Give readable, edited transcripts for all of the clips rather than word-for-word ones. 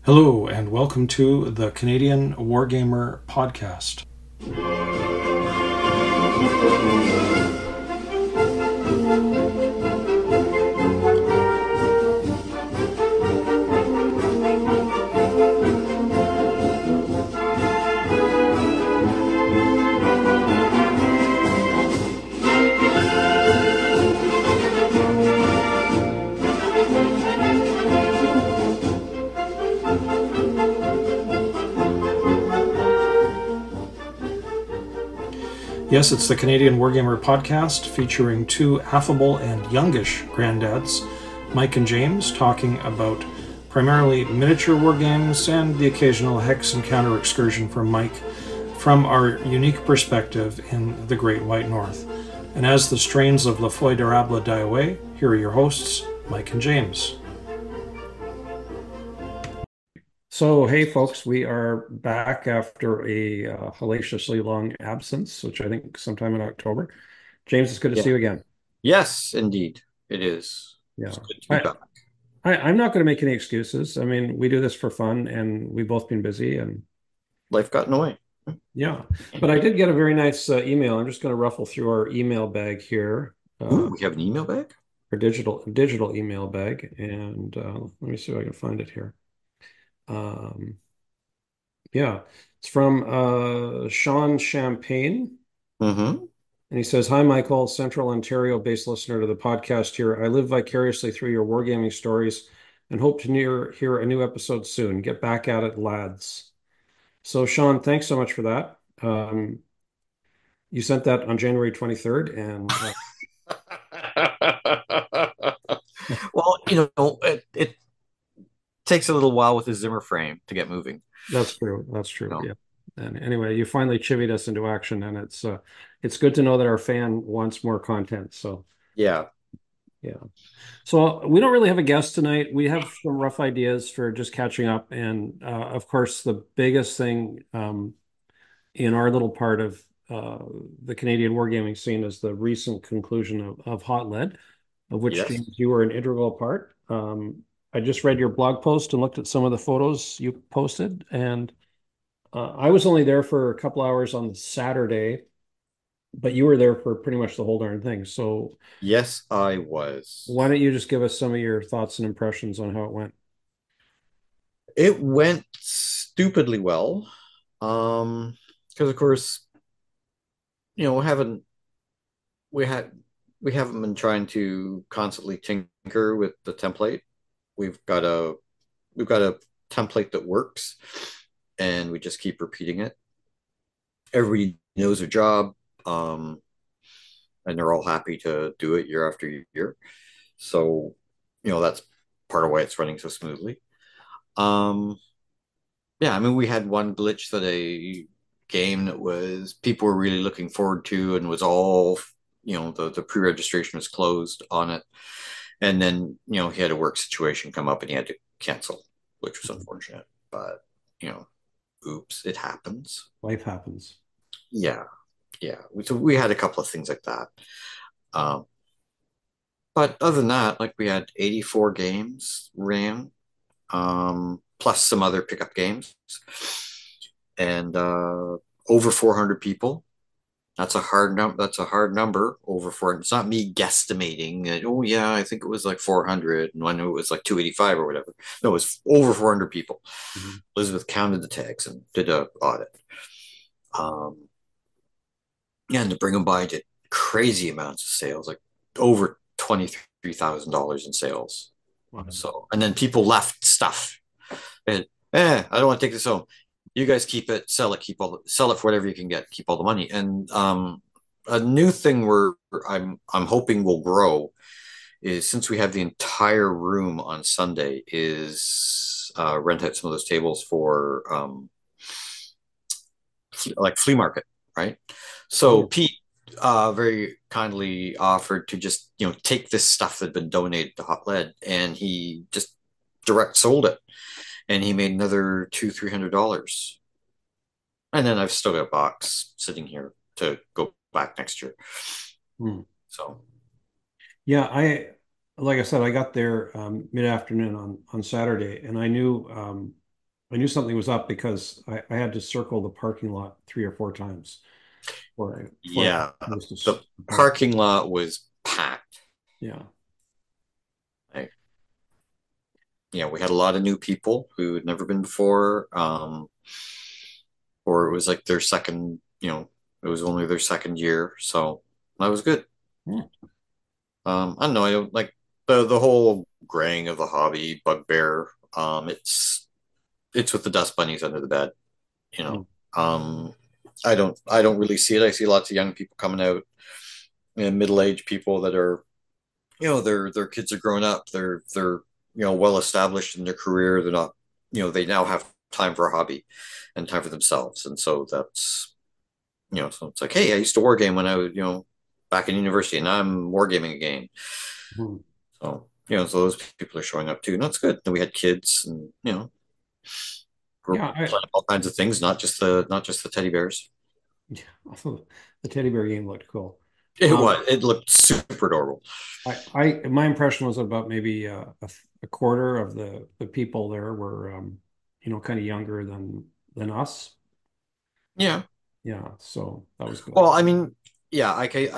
Hello, and welcome to the Canadian Wargamer Podcast. Yes, it's the Canadian Wargamer Podcast featuring two affable and youngish granddads, Mike and James, talking about primarily miniature wargames and the occasional hex and counter excursion from Mike from our unique perspective in the Great White North. And as the strains of La Foy d'Arable die away, here are your hosts, Mike and James. So, hey, folks, we are back after a hellaciously long absence, which I think sometime in October. James, it's good to see you again. Yes, indeed. It is. Yeah. It's good to be I, back. I'm not going to make any excuses. I mean, we do this for fun and we've both been busy and Life got in the way. yeah. But I did get a very nice email. I'm just going to ruffle through our email bag here, Ooh, we have an email bag? our digital email bag. And let me see if I can find it here. Um, yeah, it's from Sean Champagne. Mm-hmm. And he says, Hi, Michael, Central Ontario based listener to the podcast here. I live vicariously through your wargaming stories and hope to hear a new episode soon. Get back at it, lads. So, Sean, thanks so much for that. You sent that on January 23rd, and Well, it takes a little while with the Zimmer frame to get moving. that's true. That's true. No. Yeah. And anyway, you finally chivied us into action, and it's good to know that our fan wants more content. So, Yeah. yeah. So we don't really have a guest tonight. We have some rough ideas for just catching up, and of course, the biggest thing in our little part of the Canadian wargaming scene is the recent conclusion of Hot Lead, of which Yes. James, you were an integral part. I just read your blog post and looked at some of the photos you posted, and I was only there for a couple hours on Saturday, but you were there for pretty much the whole darn thing. So Yes, I why was. don't you just give us some of your thoughts and impressions on how it went? It went stupidly well. Because of course, you know, we had we haven't been trying to constantly tinker with the template. We've got a we've got a template that works and we just keep repeating it. Everybody knows their job, um, and they're all happy to do it year after year. So, that's part of why it's running so smoothly. Um, yeah, I mean, we had one glitch that a game that was people were really looking forward to and was all, the pre-registration was closed on it. And then, he had a work situation come up and he had to cancel, which was unfortunate. But, you know, oops, it happens. Life happens. Yeah, yeah. So we had a couple of things like that. Um, but other than that, like we had 84 games ran, plus some other pickup games, and over 400 people. That's a hard number. That's a hard number over 400. It's not me guesstimating that, oh, yeah, I think it was like 400 and when it was like 285 or whatever. No, it was over 400 people. Mhm. Elizabeth counted the tags and did a audit. Um, yeah, and to bring them by did crazy amounts of sales, like over $23,000 in sales. Wow. So, and then people left stuff. And, I don't want to take this home. You guys keep it, sell it, sell it for whatever you can get, keep all the money. And a new thing where I'm hoping will grow is since we have the entire room on Sunday, is rent out some of those tables for like flea market, right? So Oh, Pete very kindly offered to just take this stuff that had been donated to Hot Lead, and he just direct sold it, and he made another $200-300. And then I've still got a box sitting here to go back next year. hmm. So Yeah, like I said, I got there mid-afternoon on Saturday, and I knew. I knew something was up because I had to circle the parking lot 3 or 4 times before I Yeah, was to the park. parking lot was packed. Yeah. I, we had a lot of new people who had never been before, or it was like their second, it was only their second year, so that was good. Hmm. I don't know, I don't like the whole graying of the hobby bugbear. It's with the dust bunnies under the bed, you Hmm. know. I don't really see it. I see lots of young people coming out and middle-aged people that are, their kids are grown up. They're well established in their career. They're not, they now have time for a hobby and time for themselves. And so that's, so it's like, hey, I used to war game when I was, back in university, and now I'm wargaming again. Hmm. So, so those people are showing up too. And that's good. Then we had kids, and we're Yeah, playing all kinds of things, not just the teddy bears. yeah, the teddy bear game looked cool. It Um, was. It looked super adorable. my impression was about maybe a quarter of the people there were, kind of younger than us. Yeah. Yeah, so that was good. Well, I mean, yeah,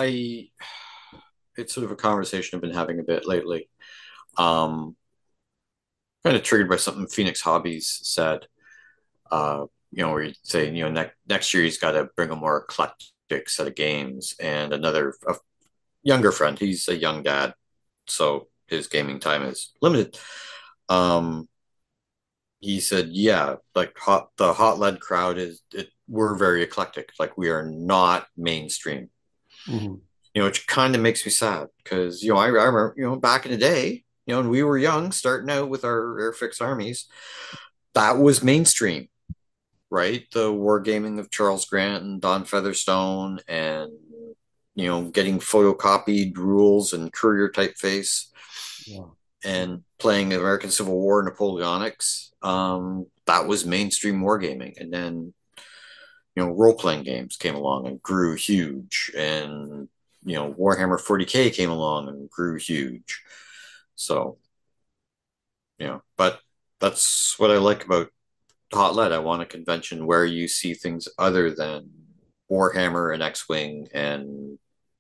it's sort of a conversation I've been having a bit lately. Um, Kind of triggered by something Phoenix Hobbies said. Where you say, next year he's got to bring a more eclectic set of games, and a younger friend. He's a young dad, so his gaming time is limited. Um, he said, yeah, like the hot lead crowd is it. We're very eclectic. Like we are not mainstream. Hmm. Which kind of makes me sad because I remember back in the day, when we were young, starting out with our Airfix armies, that was mainstream, right? The wargaming of Charles Grant and Don Featherstone, and getting photocopied rules and courier typeface, Yeah. and playing American Civil War Napoleonics. That was mainstream wargaming, and then role playing games came along and grew huge, and Warhammer 40K came along and grew huge. So but that's what I like about Hot Lead. I want a convention where you see things other than Warhammer and X-Wing and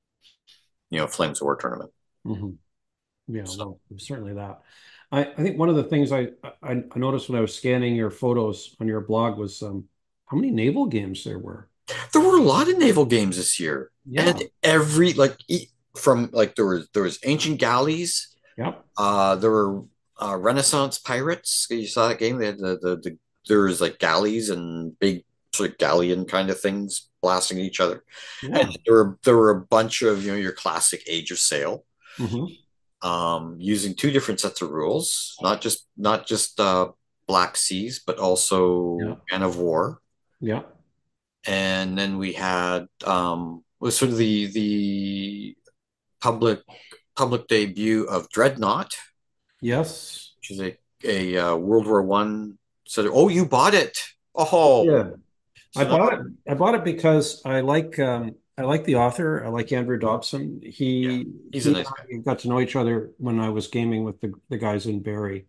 Flames of War tournament. Hmm. Yeah, So well, certainly that. I think one of the things I noticed when I was scanning your photos on your blog was how many naval games there were. there were a lot of naval games this year, and Yeah. every like from like there was ancient galleys. Yep. There were Renaissance pirates. You saw that game. They had there was like galleys and big sort of galleon kind of things blasting at each other, and Yeah. there were a bunch of your classic Age of Sail, Hmm. using two different sets of rules, not just Black Seas, but Yeah. also Man of War. Yeah. And then we had was sort of the public public debut of Dreadnought, Yes. which is a World War One. So, oh, you bought it. Oh, Yeah. I so now bought it. I bought it because I like the author. I like Andrew Dobson. yeah, He he's a he nice guy. and I got to know each other when I was gaming with the guys in Barrie,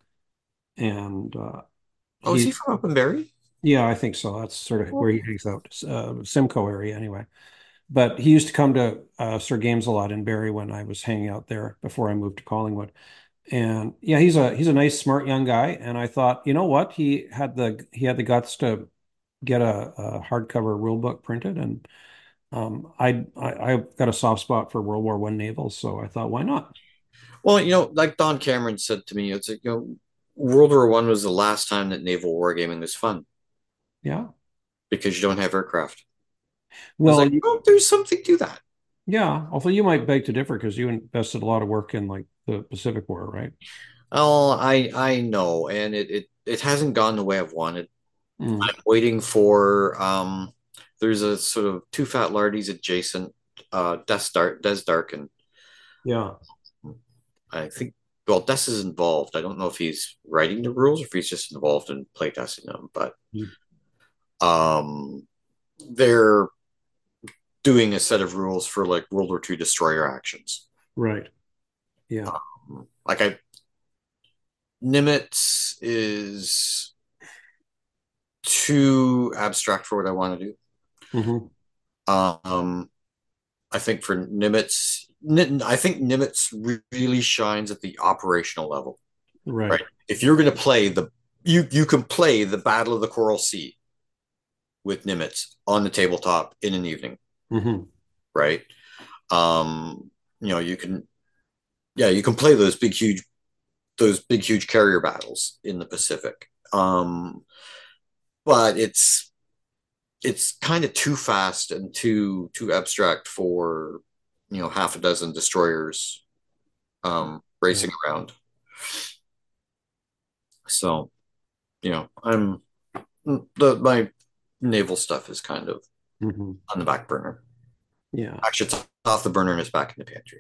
and Oh, is he he from Up and Berry? yeah, I think so. That's sort of where he hangs out, Simcoe area anyway. But he used to come to Sir Games a lot in Barrie when I was hanging out there before I moved to Collingwood. And yeah, he's a nice, smart young guy. And I thought, you know what? He had the guts to get a hardcover rule book printed, and I've got a soft spot for World War One navals, so I thought, why not? Well, like Don Cameron said to me, it's like, World War One was the last time that naval wargaming was fun Yeah. because you don't have aircraft. I was Well, like, oh, there's something to that. yeah. Although you might beg to differ because you invested a lot of work in like the Pacific War, right? Oh, I know, and it hasn't gone the way I've wanted. Mm. I'm waiting for there's a sort of Two Fat Lardies adjacent, Des Darkin. Yeah. I think, well, Des is involved. I don't know if he's writing the rules or if he's just involved in playtesting them, but Mm. um they're doing a set of rules for like World War II destroyer actions. Right. Yeah. Like I Nimitz is too abstract for what I want to do. Hmm. Um, I think for Nimitz, I think Nimitz really shines at the operational level, Right. right? If you're going to play you can play the Battle of the Coral Sea with Nimitz on the tabletop in an evening, Hmm. right? You can, yeah, you can play those big huge carrier battles in the Pacific. But it's kind of too fast and too abstract for half a dozen destroyers Yeah. racing around. So I'm my naval stuff is kind of Hmm. on the back burner. Yeah. Actually, it's off the burner and it's back in the pantry.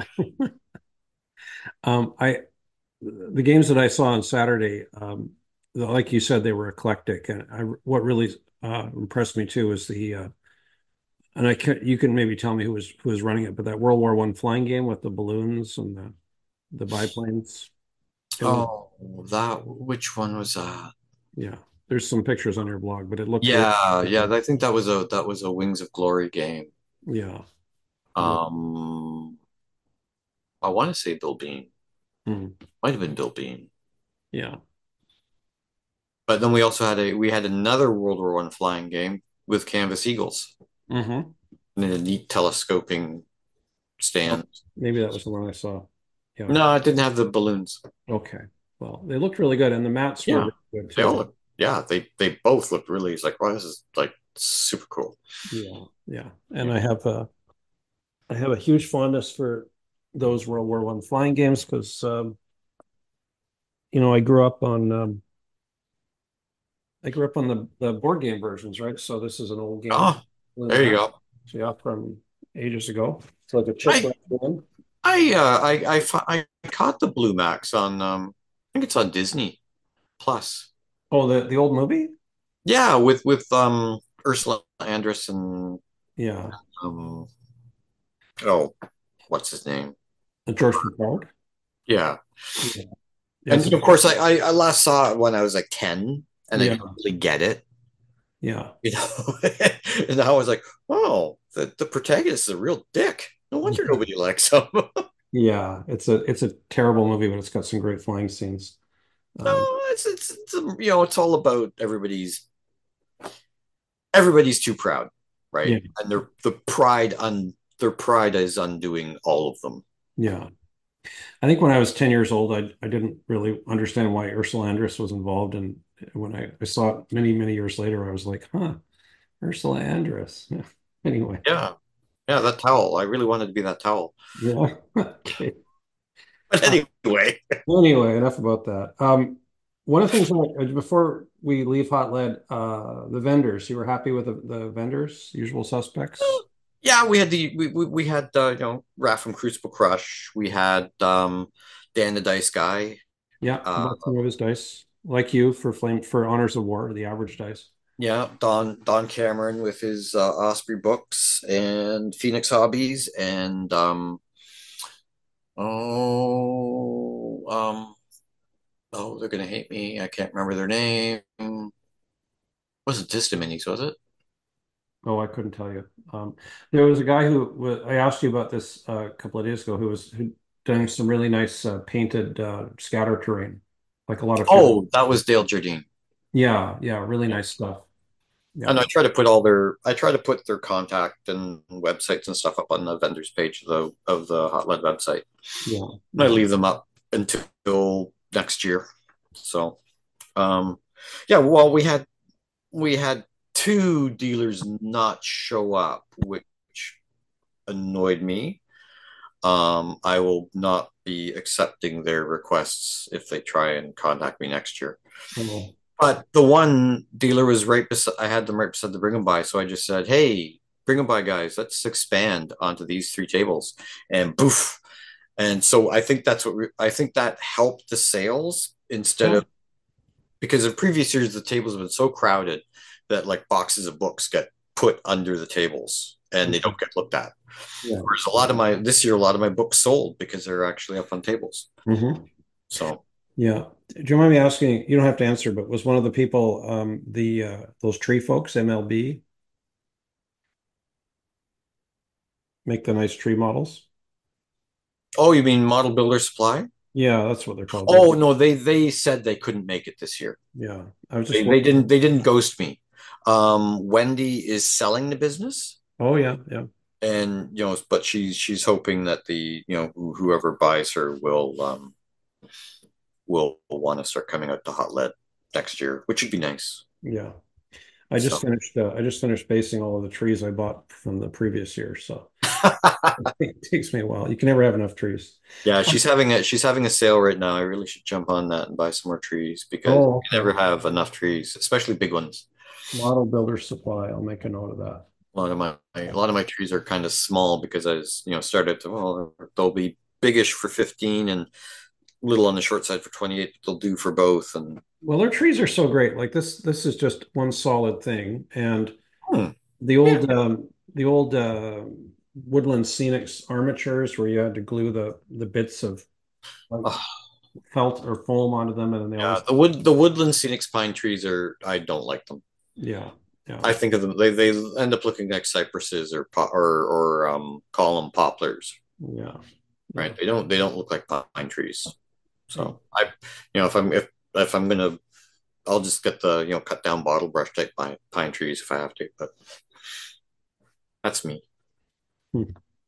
I the games that I saw on Saturday, like you said, they were eclectic, and what really impressed me too is and you can maybe tell me who was running it, but that World War One flying game with the balloons and the biplanes. It was, Oh, that which one was that? yeah. There's some pictures on your blog, but it looked really Yeah, yeah. cool. I think that was a Wings of Glory game. Yeah. Yeah. Um, I want to say Bill Bean. Mm. Might have been Bill Bean. Yeah. But then we had another World War One flying game with Canvas Eagles Hmm. and a neat telescoping Oh, stand. maybe that was the one I saw. Yeah. No, it didn't have the balloons. Okay. Well, they looked really good, and the mats were Yeah, really good they all too. look. Yeah, they both looked really. It's like, wow, this is like super cool. Yeah. Yeah. And I have a huge fondness for those World War One flying games because I I grew up on the board game versions, right? So this is an old game Oh, in the there you past, go. yeah, from ages ago. It's like a I chiplet game. I caught the Blue Max on I think it's on Disney Plus. Oh, the old movie? Yeah, with Ursula Andress and Yeah, um oh, what's his name? the George Picard. Yeah. Yeah, And yes, of course I last saw it when I was like 10 and I yeah, didn't really get it, yeah, you know. And now I was like, oh, the protagonist is a real dick. No wonder yeah. nobody likes him. Yeah, it's a terrible movie, but it's got some great flying scenes. No, it's all about everybody's too proud, Yeah, right? And their pride is undoing all of them. yeah. I think when I was 10 years old, I didn't really understand why Ursula Andress was involved. And when I saw it many, many years later, I was like, huh, Ursula Andress. Yeah. Anyway, Yeah. Yeah, that towel. I really wanted to be that towel. yeah. Okay. But Uh, anyway. anyway, enough about that. One of the things before we leave Hot Lead, the vendors, you were happy with the vendors, usual suspects? Yeah, we had Raph from Crucible Crush. We had Dan the Dice Guy. Yeah, Uh bought some of his dice, like you for Honors of War, the average dice. yeah, Don Cameron with his Osprey books and Phoenix Hobbies and oh oh, they're gonna hate me. I can't remember their name. Wasn't Tista Minis, was it? Oh, I couldn't tell you. There was a guy I asked you about this a couple of days ago who done some really nice painted scatter terrain, like a lot of field. Oh, that was Dale Jardine. Yeah, yeah, really nice stuff. Yeah, And I try to put their contact and websites and stuff up on the vendors page of the Hot Lead website. yeah, I yeah, leave them up until next year. So, um, yeah, well, we had two dealers not show up, which annoyed me. I will not be accepting their requests if they try and contact me next year. oh, But the one dealer was right beside, I had them right beside the bring 'em by. So I just said, hey, bring 'em by guys, let's expand onto these three tables. And poof. And so I think that helped the sales instead yeah, of, because in previous years, the tables have been so crowded that like boxes of books get put under the tables and they don't get looked at. yeah. Whereas a lot of my books sold because they're actually up on tables. Hmm. So, Yeah. Do you mind me asking? You don't have to answer, but was one of the people the those tree folks, MLB, make the nice tree models? Oh, you mean Model Builder Supply? Yeah, that's what they're called. Oh no, they said they couldn't make it this year. Yeah. I was just They didn't ghost me. Wendy is selling the business, Oh yeah, yeah. and but she's hoping that the whoever buys her will want to start coming out to Hot Lead next year, which would be nice. Yeah. So I just finished basing all of the trees I bought from the previous year, so it takes me a while. You can never have enough trees. yeah, she's having a sale right now. I really should jump on that and buy some more trees because Oh, you never okay. have enough trees, especially big ones. Model Builder Supply. I'll make a note of that. A lot of my trees are kind of small because I was, started to, well, they'll be biggish for 15 and little on the short side for 28. They'll do for both. And Well, their trees are so great. Like this is just one solid thing. And hmm, the yeah. old Woodland Scenics armatures where you had to glue the bits of like Oh, felt or foam onto them, and then they yeah, always the woodland scenic pine trees I don't like them. yeah, yeah, I think of them, they end up looking like cypresses or column poplars, yeah, yeah. right? They don't look like pine trees. Yeah. So if I'm gonna, I'll just get the cut down bottle brush type pine trees if I have to. But that's me. Hmm.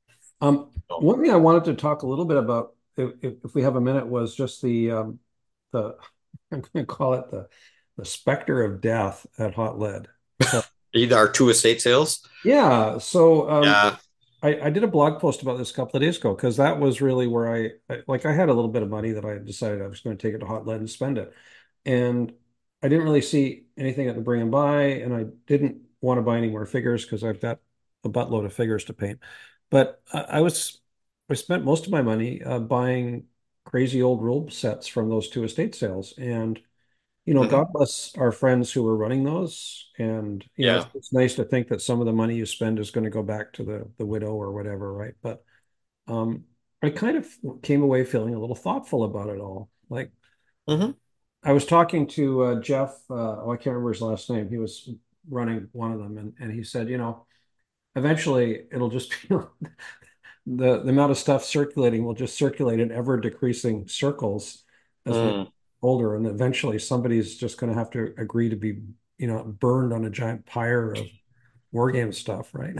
One thing I wanted to talk a little bit about, if we have a minute, was just the I'm going to call it the specter of death at Hot Lead. So Either our two estate sales. yeah, so Yeah. I did a blog post about this a couple of days ago because that was really where I had a little bit of money that I decided I was going to take it to Hot Lead and spend it. And I didn't really see anything at the bring and buy, and I didn't want to buy any more figures because I've got a buttload of figures to paint. But I spent most of my money buying crazy old rule sets from those two estate sales. And Hmm. God bless our friends who were running those. And Yeah. it's nice to think that some of the money you spend is going to go back to the widow or whatever, right? But um, I kind of came away feeling a little thoughtful about it all. Like Hmm. I was talking to Jeff. I can't remember his last name. He was running one of them, and he said, eventually it'll just be the amount of stuff circulating will just circulate in ever decreasing circles as we get Mm. older, and eventually somebody's just going to have to agree to be, burned on a giant pyre of war game stuff, right?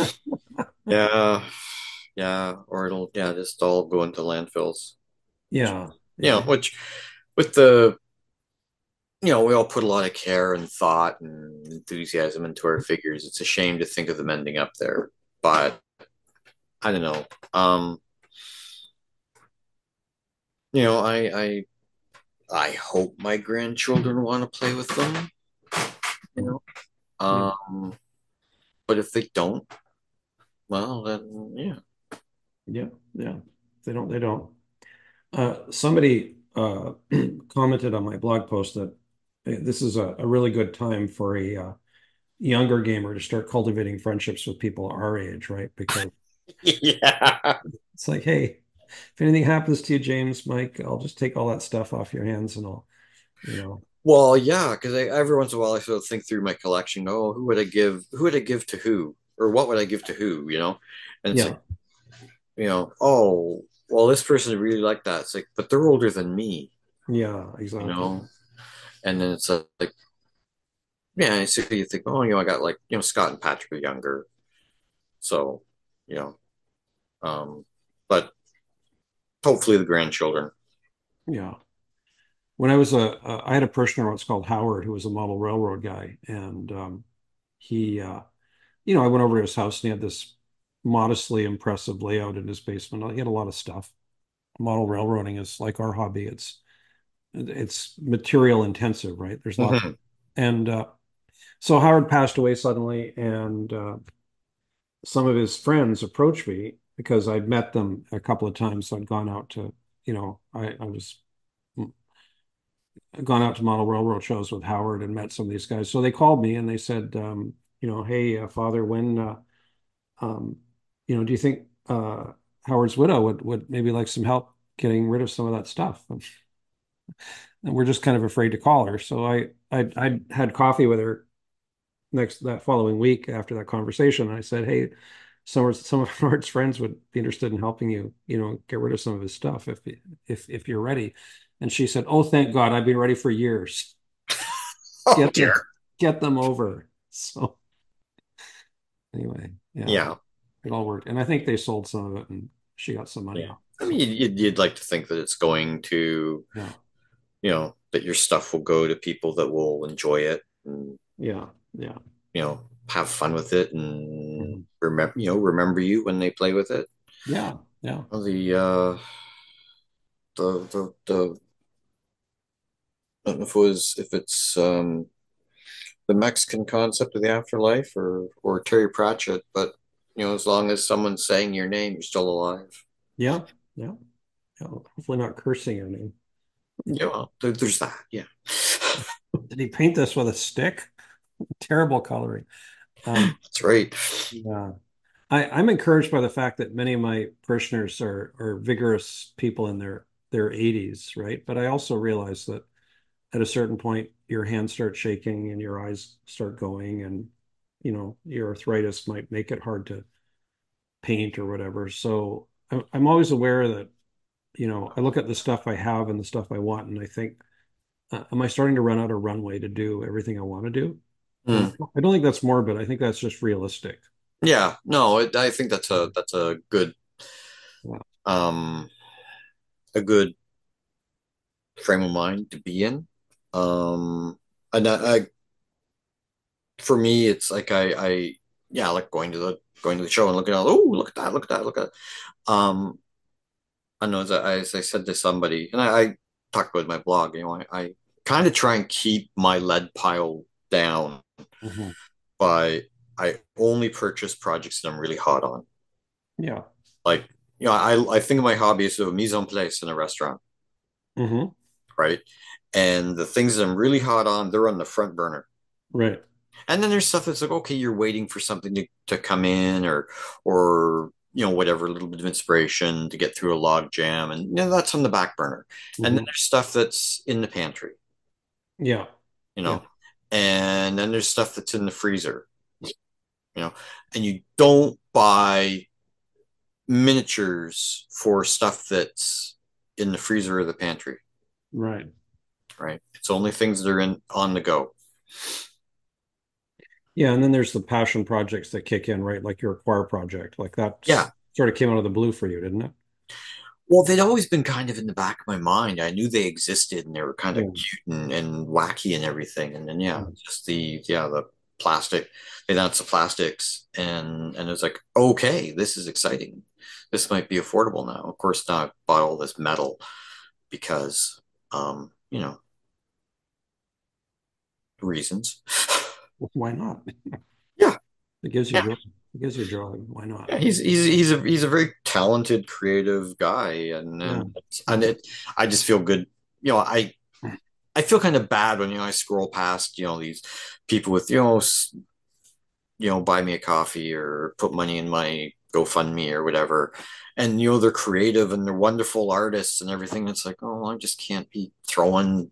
Yeah. Yeah. Or it'll, yeah, just all go into landfills. Yeah, yeah, Which with the, we all put a lot of care and thought and enthusiasm into our figures. It's a shame to think of them ending up there, but I don't know. I hope my grandchildren want to play with them, you know. yeah, But if they don't, well, then yeah. yeah, yeah. If they don't, they don't. Somebody commented on my blog post that this is a really good time for a younger gamer to start cultivating friendships with people our age, right? Because Yeah. it's like, hey, if anything happens to you, James, Mike, I'll just take all that stuff off your hands and I'll, you know, Well, yeah, because every once in a while I sort of think through my collection. Oh, who would I give? Who would I give to who? Or what would I give to who? And it's like, yeah, oh, well, this person really liked that. It's like, but they're older than me, yeah, you exactly. know. And then it's like, yeah, so you think, oh, I got like, Scott and Patrick are younger, so, you know, um, but hopefully the grandchildren. Yeah. When I had a parishioner once called Howard, who was a model railroad guy, and he, I went over to his house and he had this modestly impressive layout in his basement. He had a lot of stuff. Model railroading is like our hobby. It's material intensive, right? There's lots, Mhm. and so Howard passed away suddenly, and some of his friends approached me because I'd met them a couple of times. So I'd gone out to, I was gone out to model railroad shows with Howard and met some of these guys. So they called me and they said, hey, Father, when, um, do you think Howard's widow would maybe like some help getting rid of some of that stuff? And we're just kind of afraid to call her. So I had coffee with her that following week after that conversation. And I said, hey, some of Nord's friends would be interested in helping you, get rid of some of his stuff if you're ready. And she said, oh, thank God, I've been ready for years. Oh Get them dear. get them over. So anyway, yeah, Yeah. it all worked. And I think they sold some of it and she got some money Yeah. off. I mean, So you'd like to think that it's going to, yeah, that your stuff will go to people that will enjoy it and, yeah, yeah. have fun with it and Mhm. remember you when they play with it. Yeah, yeah. Well, the I don't know if it's the Mexican concept of the afterlife or Terry Pratchett, but as long as someone's saying your name, you're still alive. Yeah, yeah. Yeah. Hopefully not cursing your name. Yeah, well, there's that. Yeah. Did he paint this with a stick? Terrible coloring. Um, That's right. yeah. I'm encouraged by the fact that many of my parishioners are vigorous people in their 80s, right? But I also realize that at a certain point, your hands start shaking and your eyes start going, and your arthritis might make it hard to paint or whatever. So I'm always aware that, I look at the stuff I have and the stuff I want, and I think, am I starting to run out of runway to do everything I want to do? And Hmm. I don't think that's morbid. I think that's just realistic. Yeah. No, I think that's Yeah. um a good frame of mind to be in. And for me, it's like yeah, I like going to the show and looking at, oh, look at that, look at that, look at that. I know, as I said to somebody, and I talked about my blog, I kind of try and keep my lead pile down Mhm. by I only purchase projects that I'm really hot on. Yeah. Like, I think of my hobby as a mise en place in a restaurant, Hmm. right? And the things that I'm really hot on, they're on the front burner. Right. And then there's stuff that's like, okay, you're waiting for something to come in or whatever, a little bit of inspiration to get through a log jam. And that's on the back burner. And then Hmm. there's stuff that's in the pantry, Yeah. you Yeah. know, and then there's stuff that's in the freezer, you know, and you don't buy miniatures for stuff that's in the freezer or the pantry, Right. right? It's only things that are in on the go. Yeah. And then there's the passion projects that kick in, right? Like your choir project, like that Yeah. sort of came out of the blue for you, didn't it? Well, they'd always been kind of in the back of my mind. I knew they existed and they were kind of Yeah. cute and wacky and everything. And then Yeah. just the plastic. They announced the plastics and it was like, okay, this is exciting. This might be affordable now. Of course, now I bought all this metal because reasons. Why not? Yeah. It gives you Yeah. joy. It gives you joy. Why not? Yeah, he's a very talented, creative guy, and Yeah. and and Yeah. it. I just feel good. I feel kind of bad when I scroll past these people with buy me a coffee or put money in my GoFundMe or whatever, and they're creative and they're wonderful artists and everything. It's like, oh, I just can't be throwing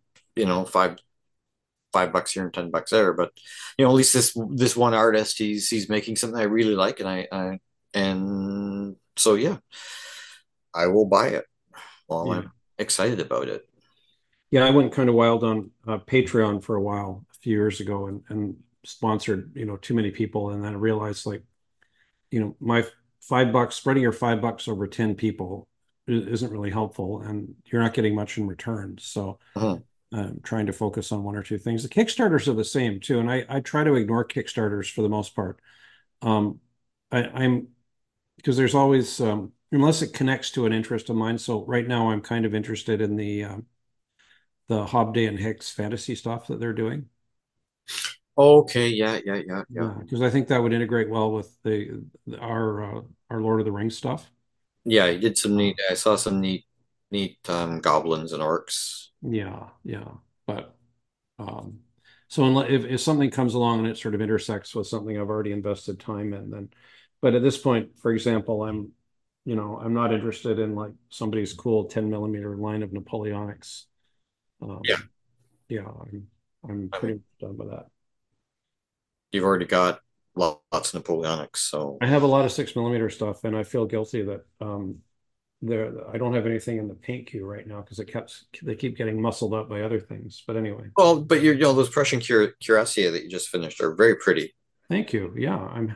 $5 here and $10 there, but at least this one artist, he's making something I really like, and so yeah, I will buy it while Yeah. I'm excited about it. Yeah. I went kind of wild on Patreon for a while a few years ago and sponsored, too many people. And then I realized like, my $5, spreading your $5 over 10 people isn't really helpful and you're not getting much in return. So Mhm. trying to focus on one or two things. The Kickstarters are the same too, and I try to ignore Kickstarters for the most part. Um, I'm because there's always unless it connects to an interest of mine. So right now I'm kind of interested in the Hobday and Hicks fantasy stuff that they're doing. Okay, yeah, yeah, yeah, yeah. Yeah, because I think that would integrate well with our Lord of the Rings stuff. Yeah, he did some Uh, neat. I saw some neat goblins and orcs. yeah, yeah, but Um, so if something comes along and it sort of intersects with something I've already invested time in, then, but at this point, for example, I'm not interested in like somebody's cool 10 millimeter line of Napoleonics. Yeah. Yeah, I'm I pretty mean, much done with that. you've already got lots of Napoleonics, so I have a lot of 6 millimeter stuff, and I feel guilty that I don't have anything in the paint queue right now because they keep getting muscled up by other things. But anyway, well, but those Prussian cuirassier that you just finished are very pretty. thank you. Yeah,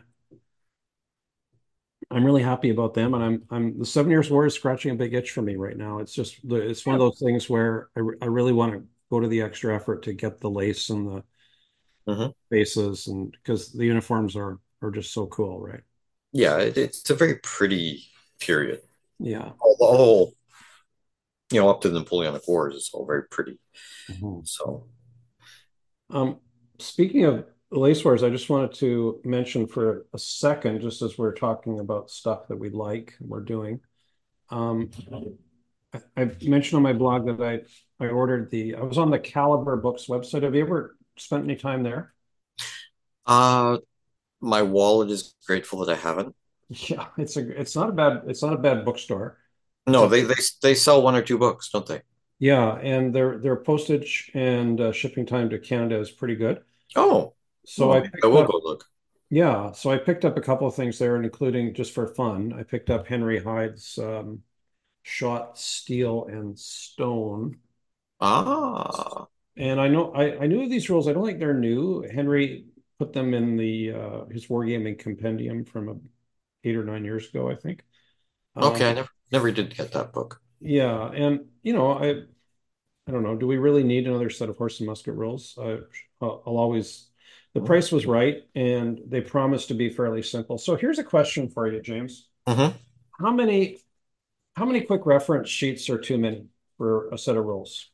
I'm really happy about them, and I'm the 7 Years War is scratching a big itch for me right now. It's one of Yeah. those things where I really want to go to the extra effort to get the lace and the Hmm. bases, and because the uniforms are just so cool, right? Yeah, it's a very pretty period. Yeah. The whole, up to the Napoleonic Wars, it's all very pretty. Mhm. So, Um, Speaking of lace wars, I just wanted to mention for a second, just as we're talking about stuff that we like and we're doing. Um, I mentioned on my blog that I was on the Caliber Books website. Have you ever spent any time there? uh, my wallet is grateful that I haven't. Yeah, it's not a bad bookstore. No, Uh, they sell one or two books, don't they? yeah, and their postage and shipping time to Canada is pretty good. Oh, So well, I maybe I picked will up go look. Yeah, so I picked up a couple of things there, and including just for fun, I picked up Henry Hyde's Shot, Steel, and Stone. Ah, And I knew of these rules. I don't think they're new. Henry put them in the his wargaming compendium from 8 or 9 years ago, I think. okay. I Um, never did get that book. yeah, and I don't know. Do we really need another set of horse and musket rules? I'll always. The price was right, and they promised to be fairly simple. So here's a question for you, James. Hmm. How many how many quick reference sheets are too many for a set of rules?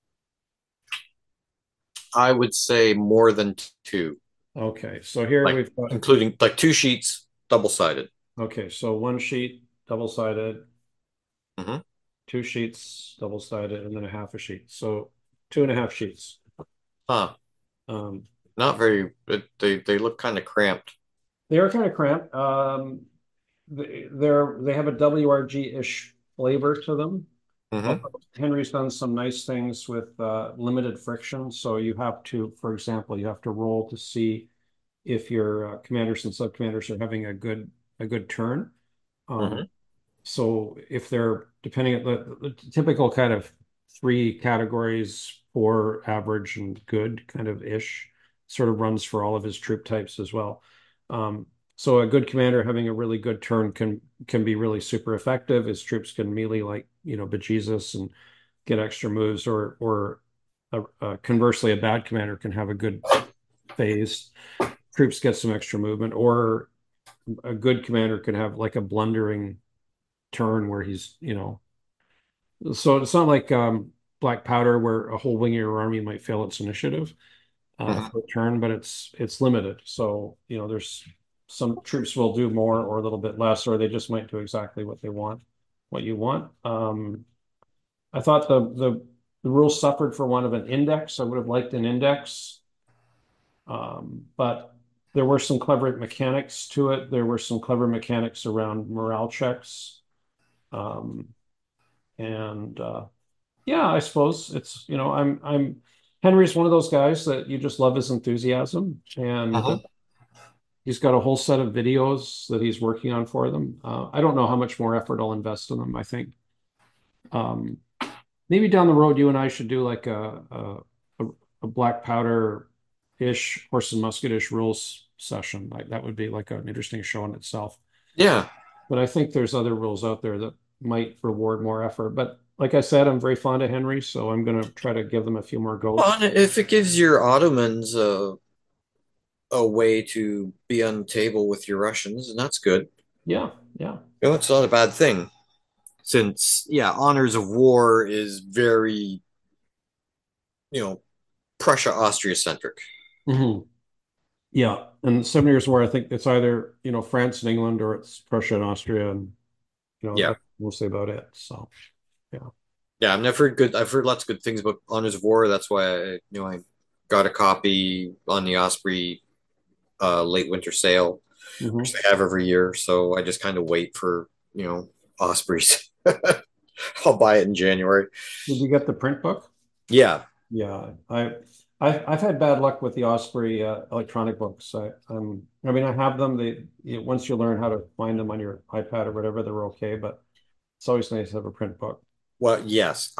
I would say more than two, Okay, so here like we've got including like two sheets, double sided. okay, so one sheet double-sided, Hmm. two sheets double-sided, and then a half a sheet. So two and a half sheets. Huh. Um, Not very. They look kind of cramped. they are kind of cramped. They have a WRG-ish flavor to them. Hmm. Although Henry's done some nice things with limited friction. So you have to, for example, you have to roll to see if your commanders and sub-commanders are having a good turn. Um, Hmm. so if they're depending on the typical kind of three categories, poor, average, and good kind of ish, sort of runs for all of his troop types as well. Um, so a good commander having a really good turn can be really super effective. His troops can melee like bejesus and get extra moves, or conversely, a bad commander can have a good phase. Troops get some extra movement, or a good commander can have like a blundering turn where so it's not like Black Powder where a whole wing of your army might fail its initiative Hmm. for a turn, but it's limited. So, there's some troops will do more or a little bit less, or they just might do exactly what you want. I thought the rules suffered for want of an index. I would have liked an index. But there were some clever mechanics to it. There were some clever mechanics around morale checks. Um, and yeah, I suppose I'm Henry's one of those guys that you just love his enthusiasm, and Hmm. he's got a whole set of videos that he's working on for them. I don't know how much more effort I'll invest in them. I think um, maybe down the road, you and I should do like a black powder ish horse and musket ish rules session. Like that would be like an interesting show in itself. Yeah. But I think there's other rules out there that might reward more effort. But like I said, I'm very fond of Henry, so I'm going to try to give them a few more goes. Well, and if it gives your Ottomans a way to be on the table with your Russians, and that's good. Yeah, yeah. It's not a bad thing. Since, yeah, honors of war is very, you know, Prussia Austria centric. Hmm. Yeah. And 7 Years War, I think it's either, France and England or it's Prussia and Austria, and Yeah. that's mostly about it. So yeah. Yeah, I've heard lots of good things about honors of war. That's why I got a copy on the Osprey late winter sale, which Hmm. they have every year. So I just kind of wait for, Ospreys. I'll buy it in January. Did you get the print book? Yeah. Yeah, I've had bad luck with the Osprey electronic books. I mean, I have them. Once you learn how to find them on your iPad or whatever, they're okay. But it's always nice to have a print book. Well, yes,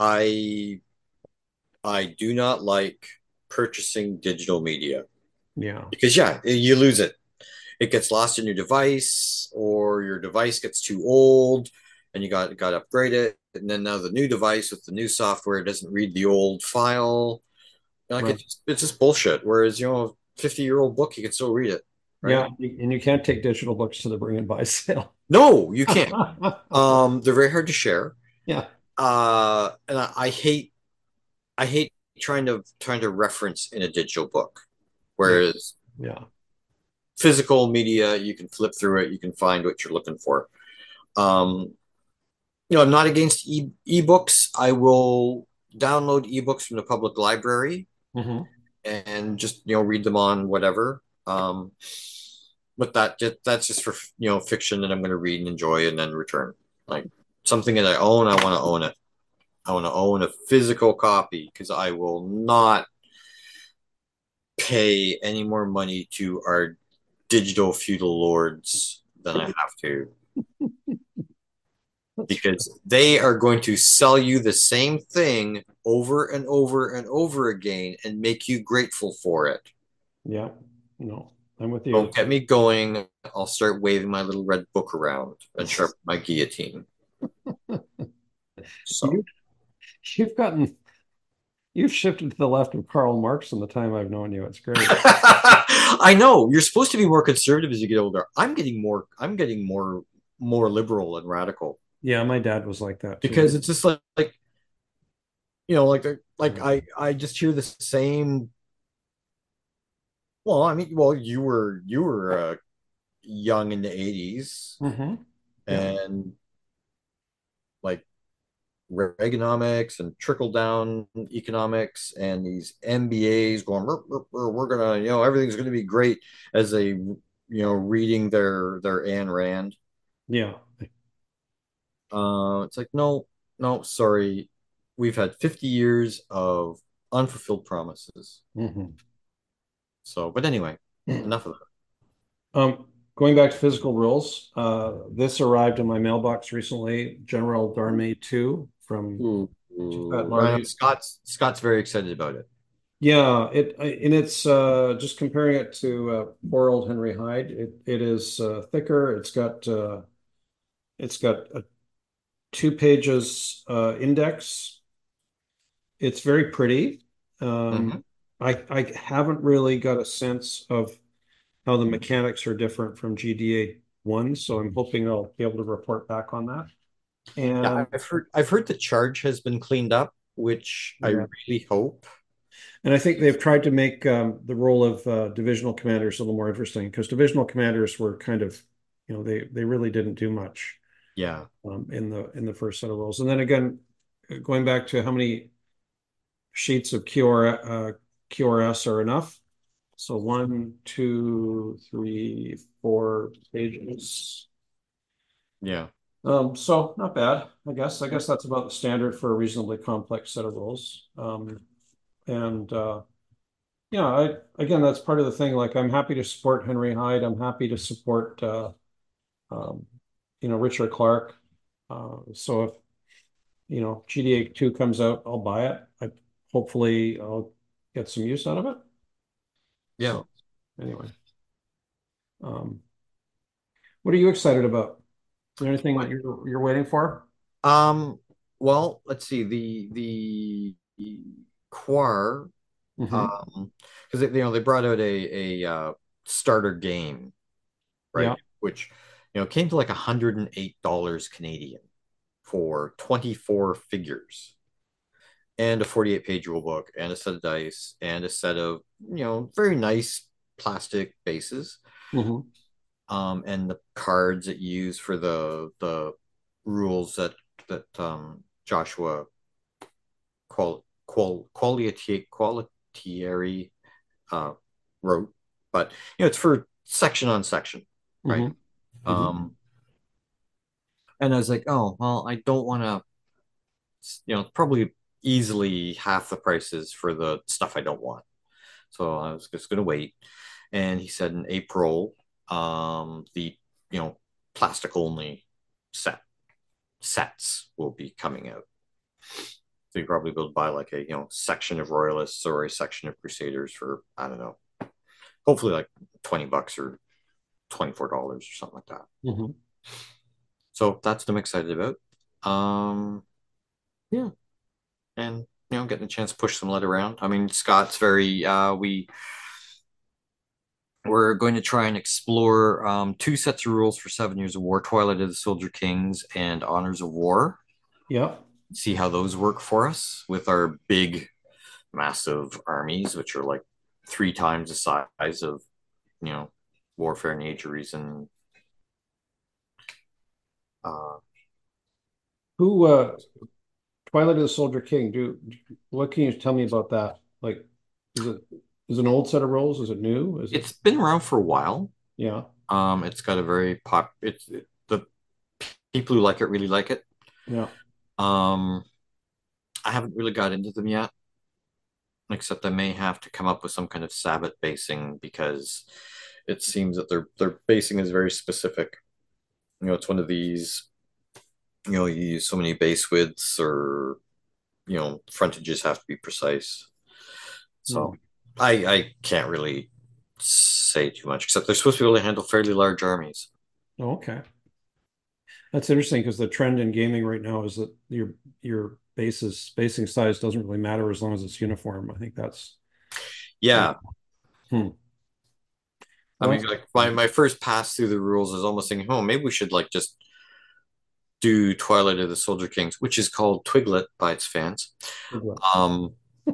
I do not like purchasing digital media Yeah, because yeah, you lose it. It gets lost in your device, or your device gets too old and you got to upgrade it. And then now the new device with the new software doesn't read the old file. Like right. it's just bullshit. Whereas, a 50-year-old book, you can still read it, right? Yeah, and you can't take digital books to the bring and buy sale. No, you can't. They're very hard to share. Yeah, And I hate trying to reference in a digital book. yeah, Whereas yeah, physical media, you can flip through it, you can find what you're looking for. Um, I'm not against ebooks. I will download ebooks from the public library hmm and just read them on whatever. But that's just for fiction that I'm going to read and enjoy and then return. Like something that I own, I want to own it. I want to own a physical copy because I will not pay any more money to our digital feudal lords than I have to, that's true. because they are going to sell you the same thing over and over and over again and make you grateful for it. Yeah, no, I'm with you. Don't get me going. I'll start waving my little red book around and sharpen my guillotine. So You, you've gotten you've shifted to the left of Karl Marx in the time I've known you. It's great. I know you're supposed to be more conservative as you get older. I'm getting more liberal and radical Yeah, my dad was like that too. because it's just like I just hear the same. Well, I mean, you were young in the 80s, Hmm. Yeah, and like Reaganomics and trickle down economics and these MBAs going, we're gonna, everything's gonna be great, as they, reading their Ayn Rand. yeah. It's like, no, no, sorry, we've had 50 years of unfulfilled promises. Hmm. So, but anyway, enough of Going back to physical rules, this arrived in my mailbox recently. General Darnay 2 that. from Ooh, Pat I know Lardy. Scott's very excited about it. Yeah, and it's just comparing it to poor old Henry Hyde. It is thicker. It's got a 2 pages index. It's very pretty. Hmm. I haven't really got a sense of how the mechanics are different from GDA 1, so I'm hoping I'll be able to report back on that. Yeah, And I've heard the charge has been cleaned up, which I yeah, really hope. and I think they've tried to make the role of divisional commanders a little more interesting because divisional commanders were kind of, they really didn't do much Yeah. in the first set of roles. And then again, going back to how many sheets of QRS are enough. So 1, 2, 3, 4 pages. Yeah. So not bad, I guess. I guess that's about the standard for a reasonably complex set of rules. And yeah, again, that's part of the thing. Like, I'm happy to support Henry Hyde. I'm happy to support um, Richard Clark. So if GDA 2 comes out, I'll buy it. Hopefully I'll get some use out of it. Yeah. So anyway, um, what are you excited about? Is there anything that What? you're waiting for? Um, well, let's see. The Quar, Hmm. because they brought out a starter game, Yeah. right? Which came to like $108 Canadian for 24 figures and a 48-page rule book and a set of dice and a set of very nice plastic bases, Hmm. and the cards that you use for the rules that Joshua Qualitieri uh, wrote. But it's for section on section, right? Hmm. Hmm. Um, and I was like, oh well, I don't want to, probably easily half the prices for the stuff I don't want. So I was just going to wait. And he said in April, the plastic only sets will be coming out. So you probably will buy like a section of Royalists or a section of Crusaders for, I don't know, hopefully like $20 or $24 or something like that. Mm-hmm. So that's what I'm excited about. Yeah, and getting a chance to push some lead around. I mean, Scott's very we're going to try and explore two sets of rules for 7 Years of War: Twilight of the Soldier Kings and Honors of War. Yeah. See how those work for us with our big, massive armies, which are like 3 times the size of Warfare and Age of Reason. Who Twilight of the Soldier King, what can you tell me about that? Like, is it an old set of rules? Is it new? It's been around for a while. Yeah. It's got a very the people who like it really like it. Yeah. I haven't really got into them yet, except I may have to come up with some kind of Sabbath basing because it seems that their basing is very specific. It's one of these, you use so many base widths or frontages have to be precise. So I can't really say too much, except they're supposed to be able to handle fairly large armies. Oh, okay. That's interesting because the trend in gaming right now is that your basing size doesn't really matter as long as it's uniform. I think that's Yeah. Hmm. I mean, like my first pass through the rules is almost thinking, oh, maybe we should like just do Twilight of the Soldier Kings, which is called Twiglet by its fans. Twiglet.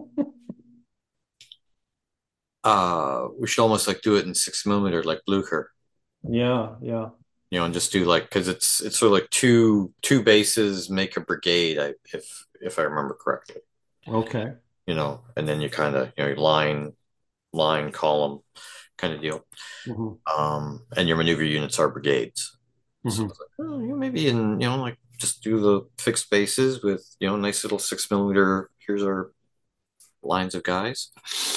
We should almost like do it in 6 mm like Blucher. Yeah, yeah. And just do like, because it's sort of like two bases make a brigade, if I remember correctly. Okay. And then you kind of line column kind of deal. Mm-hmm. And your maneuver units are brigades. Mm-hmm. So it's like, maybe in like just do the fixed bases with nice little 6 mm. Here's our lines of guys.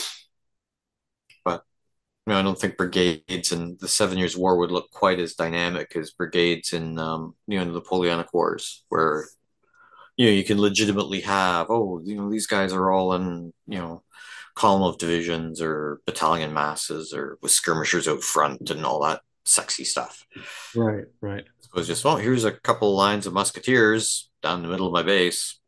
But I don't think brigades in the 7 Years War would look quite as dynamic as brigades in the Napoleonic Wars, where you can legitimately have these guys are all in column of divisions or battalion masses or with skirmishers out front and all that sexy stuff. Right, right. So it was just, here's a couple lines of musketeers down the middle of my base.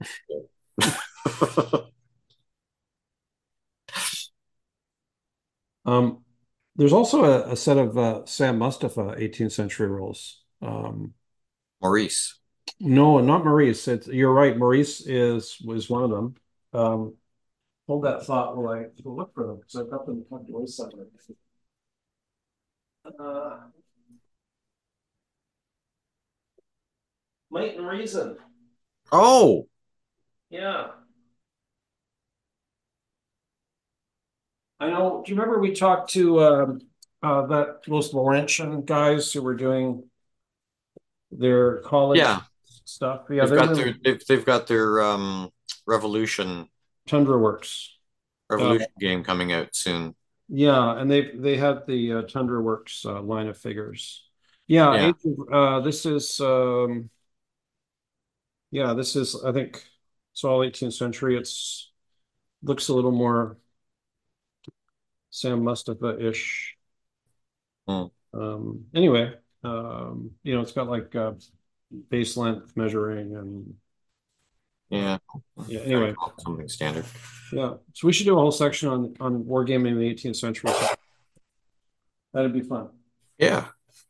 There's also a set of Sam Mustafa 18th century rules. Maurice. No, not Maurice. You're right. Maurice was one of them. Hold that thought while I look for them because I've got them tucked away somewhere. Might and Reason. Oh, Yeah. I know. Do you remember we talked to those Laurentian guys who were doing their college stuff? Yeah, they've got their Revolution Tundra Works game coming out soon. Yeah, and they have the Tundra Works line of figures. Yeah, this is I think it's all 18th century. Looks a little more Sam Mustafa-ish. Anyway, it's got like base length measuring and anyway, something standard. Yeah, so we should do a whole section on wargaming in the 18th century. That'd be fun. Yeah.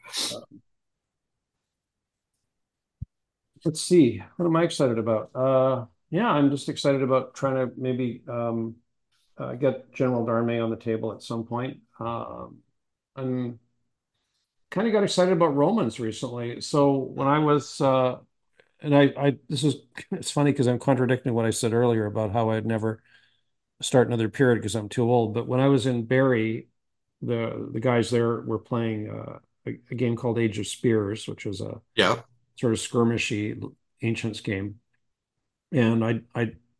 Let's see. What am I excited about? I'm just excited about trying to maybe get General Darnay on the table at some point. I'm kind of got excited about Romans recently. So when I was it's funny because I'm contradicting what I said earlier about how I'd never start another period because I'm too old. But when I was in Barrie, the guys there were playing a game called Age of Spears, which was a sort of skirmishy ancients game, and I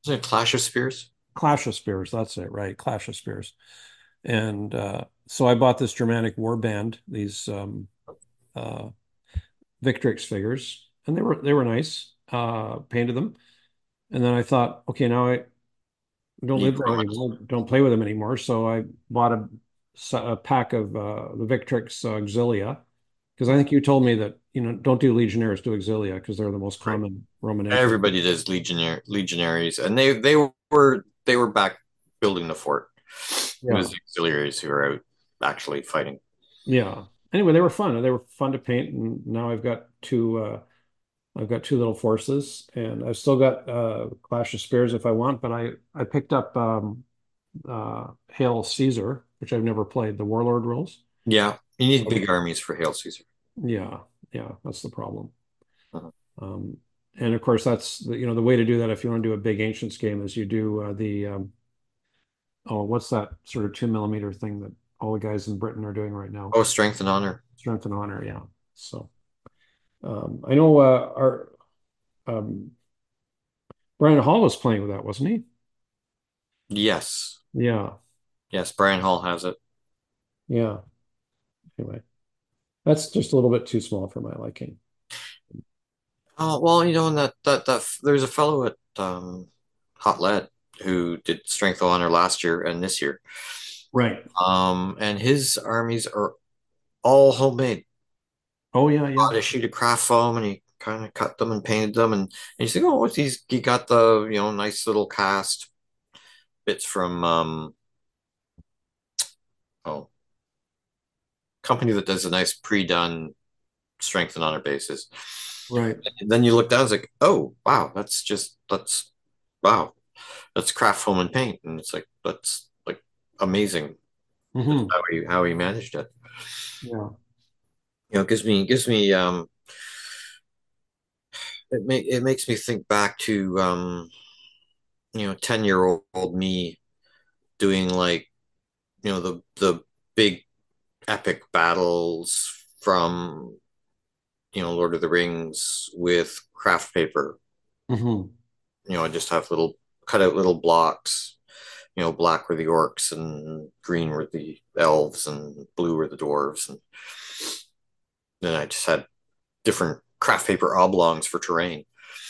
Is it Clash of Spears? Clash of Spears, that's it, right? Clash of Spears. And so I bought this Germanic War Band, these uh, Victrix figures, and they were nice. Painted them, and then I thought, okay, now I don't Need live there Roman. anymore, don't play with them anymore. So I bought a pack of the Victrix Auxilia, because I think you told me that don't do Legionnaires, do Auxilia because they're the most Right. common Roman infantry. Everybody does legionaries, and they were back building the fort. It Yeah, was the auxiliaries who were out actually fighting. yeah. Anyway, they were fun. They were fun to paint, and now I've got two. I've got two little forces, and I've still got Clash of Spears if I want. But I picked up Hail Caesar, which I've never played, the Warlord rules. Yeah, you need big armies for Hail Caesar. Yeah, yeah, that's the problem. Uh-huh. Um, and of course, that's the way to do that if you want to do a big Ancients game is you do the oh, what's that sort of 2 millimeter thing that all the guys in Britain are doing right now? Oh, Strength and Honor. Strength and Honor, yeah. So I know our um, Brian Hall was playing with that, wasn't he? Yes, Yeah, yes. Brian Hall has it. yeah. Anyway, that's just a little bit too small for my liking. Oh well, and that there's a fellow at Hot Lead who did Strength of Honor last year and this year. Right. And his armies are all homemade. Oh yeah, yeah. Bought a sheet of craft foam and he kind of cut them and painted them, and you think, oh, what's these? He got the nice little cast bits from oh company that does a nice pre-done Strength and Honor bases. Right. And then you look down, it's like, oh wow, wow, that's craft foam and paint, and it's like that's like amazing Hmm. how he managed it. Yeah. It gives me it makes me think back to 10-year-old me doing like the big epic battles from Lord of the Rings with craft paper. Hmm. I just have little cut out little blocks. Black were the orcs and green were the elves and blue were the dwarves, and then I just had different craft paper oblongs for terrain.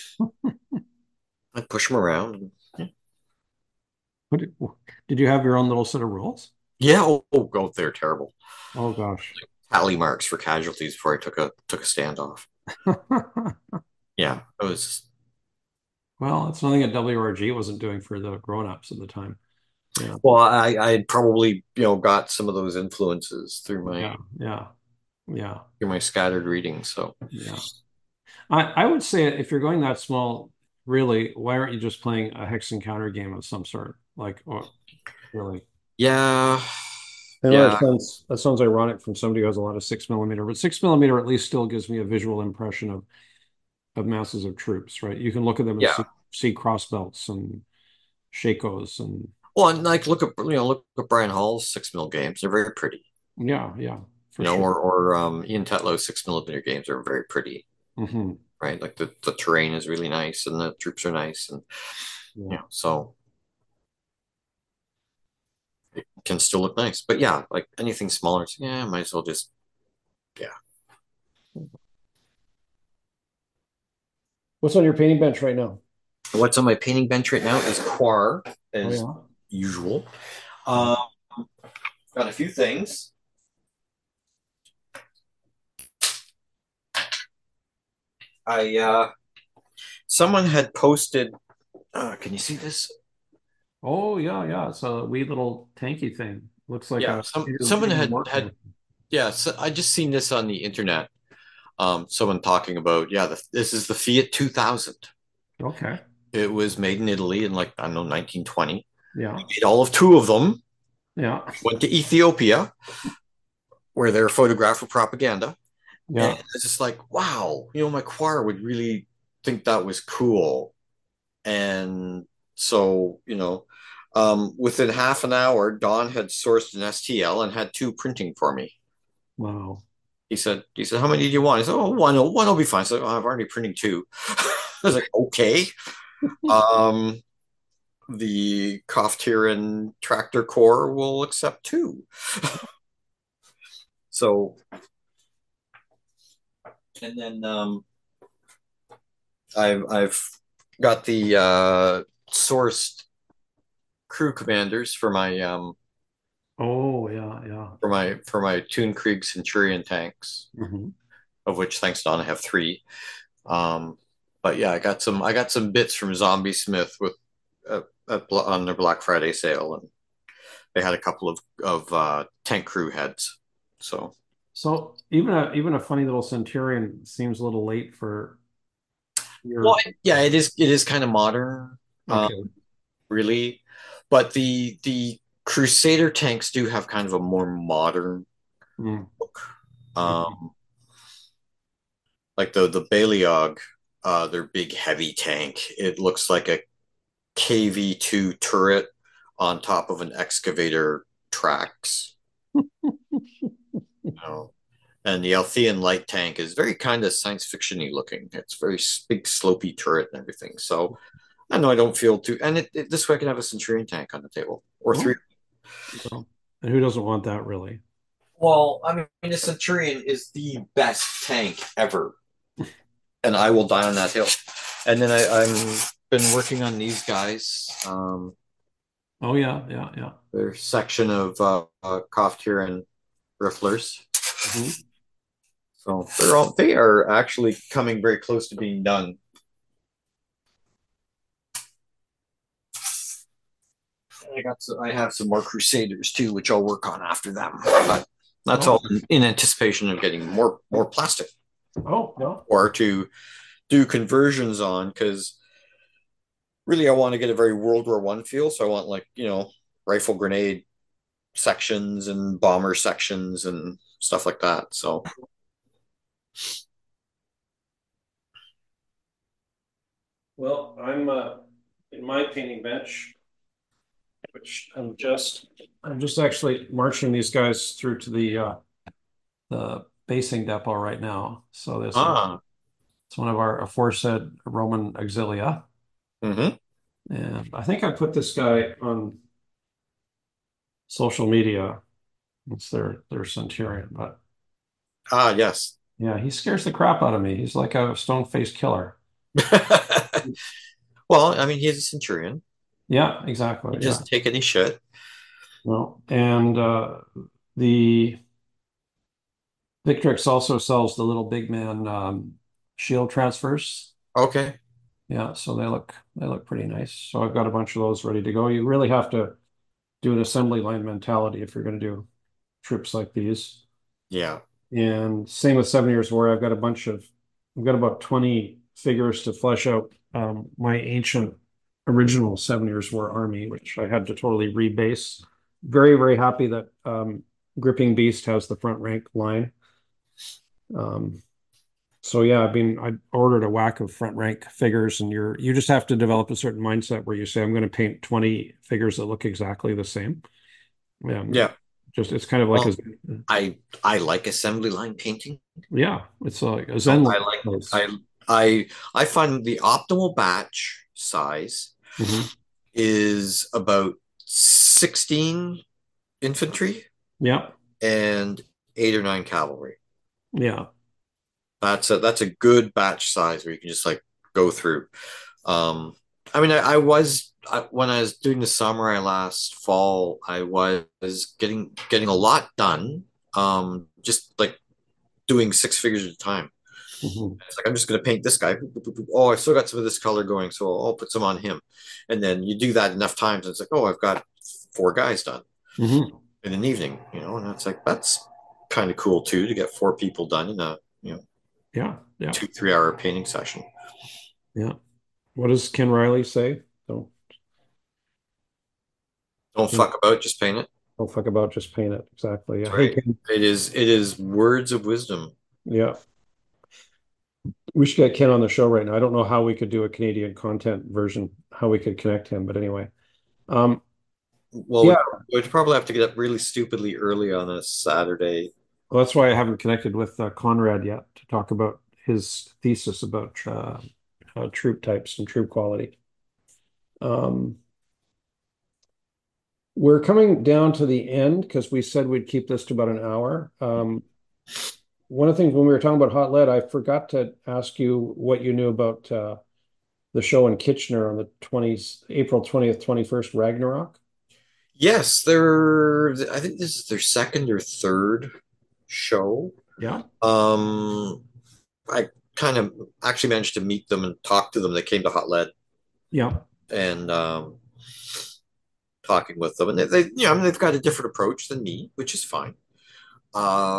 I'd push them around. And, yeah. What did you have your own little set of rules? Yeah. Oh, they're terrible. Oh gosh. Tally marks for casualties before I took a standoff. Yeah, it was. Well, it's something that WRG wasn't doing for the grown-ups at the time. Yeah. Well, I had probably got some of those influences Yeah. Yeah. Yeah. through my scattered reading. So Yeah. I would say if you're going that small, really, why aren't you just playing a hex and counter game of some sort? Like, or really? yeah, I know yeah, that sounds ironic from somebody who has a lot of 6 millimeter, but 6 millimeter at least still gives me a visual impression of masses of troops, right? You can look at them and yeah. see cross belts and shakos and Well, and like look at Brian Hall's 6 mil games. They're very pretty. yeah, yeah, for sure. Or Ian Tetlow's 6 millimeter games are very pretty, Hmm. right? Like the terrain is really nice and the troops are nice, and Yeah. so it can still look nice. But yeah, like anything smaller, yeah, might as well just yeah. What's on your painting bench right now? What's on my painting bench right now is Quar, Oh as yeah. usual. Um, got a few things. I someone had posted. Can you see this? Oh yeah, yeah. It's a wee little tanky thing. Looks like Yeah, a someone inner had workbench. yeah. So I just seen this on the internet. Someone talking about this is the Fiat 2000. Okay. It was made in Italy in like I don't know 1920. Yeah. Made all of two of them. Yeah. Went to Ethiopia where they're photographed for propaganda. And Yeah. it's just like, wow, my choir would really think that was cool. And so, within half an hour, Don had sourced an STL and had two printing for me. Wow. He said, how many do you want? I said, oh, one will be fine. So I'm already printing two. I was like, okay. Um, the Koftirin Tractor Corps will accept too. So, and then I've got the sourced crew commanders Oh, yeah, yeah. for my Toon Krieg Centurion tanks, Hmm. of which thanks Don I have three. But yeah, I got some bits from Zombie Smith with on their Black Friday sale, and they had a couple of tank crew heads. So So even a funny little Centurion seems a little late for well, your. yeah, it is kind of modern, Okay. really, but the Crusader tanks do have kind of a more modern Mm. look. Okay. Um, like the Baliog, their big heavy tank. It looks like a KV2 turret on top of an excavator tracks. You know? And the Althean light tank is very kind of science fictiony looking. It's very big, slopey turret and everything. So I know I don't feel too. And this way I can have a Centurion tank on the table or three. Oh, well, and who doesn't want that really? Well, I mean, a Centurion is the best tank ever, and I will die on that hill. And then I'm been working on these guys. Oh yeah, yeah, yeah. Their section of Koftir and Rifflers. Hmm. So they are actually coming very close to being done. I have some more Crusaders too, which I'll work on after them. But that's Oh, all in anticipation of getting more plastic oh, no. or to do conversions on because really I want to get a very World War One feel. So I want like rifle grenade sections and bomber sections and stuff like that. So Well, I'm in my painting bench, which I'm just actually marching these guys through to the basing depot right now. So this is ah, it's one of our aforesaid Roman auxilia. mm-hmm. And I think I put this guy on social media. It's their Centurion, but Yes. yeah, he scares the crap out of me. He's like a stone-faced killer. Well, I mean, he's a Centurion. Yeah, He exactly. Yeah. doesn't take any shit. Well, and the Victrix also sells the little big man shield transfers. Okay. Yeah, so they look pretty nice. So I've got a bunch of those ready to go. You really have to do an assembly line mentality if you're going to do trips like these. Yeah. And same with 7 Years War. I've got about 20 figures to flesh out my ancient original 7 Years War army, which I had to totally rebase. Very, very happy that Gripping Beast has the front rank line. Um, so yeah, I ordered a whack of front rank figures, and you just have to develop a certain mindset where you say, I'm going to paint 20 figures that look exactly the same. Yeah. Just it's kind of like Well, I like assembly line painting. yeah, it's like a So Zen I like place. I find the optimal batch size Hmm. is about 16 infantry Yeah, and 8 or 9 cavalry. yeah. That's a good batch size where you can just like go through. Um, I mean, when I was doing the samurai last fall, I was getting a lot done. Just like doing six figures at a time. Hmm. It's like I'm just going to paint this guy. Oh, I still got some of this color going, so I'll put some on him. And then you do that enough times, and it's like, oh, I've got 4 guys done Hmm. in an evening, and it's like that's kind of cool too to get 4 people done in a Yeah, yeah, 2 3 hour painting session. yeah. What does Ken Riley say? Don't Don't don't, fuck about, just paint it. don't fuck about, just paint it. Exactly. Yeah. That's Hey, right. Ken. It is words of wisdom. Yeah. We should get Ken on the show right now. I don't know how we could do a Canadian content version, how we could connect him, but anyway. Um, Well, yeah, we'd probably have to get up really stupidly early on a Saturday. well, that's why I haven't connected with Conrad yet to talk about his thesis about troop types and troop quality. Um, We're coming down to the end because we said we'd keep this to about an hour. One of the things when we were talking about Hot Lead, I forgot to ask you what you knew about the show in Kitchener on the April 20th, 21st, Ragnarok. Yes, they're. I think this is their second or third show. Yeah. I kind of actually managed to meet them and talk to them. They came to Hot Lead Yeah. and talking with them, and I mean, they've got a different approach than me, which is fine. Uh,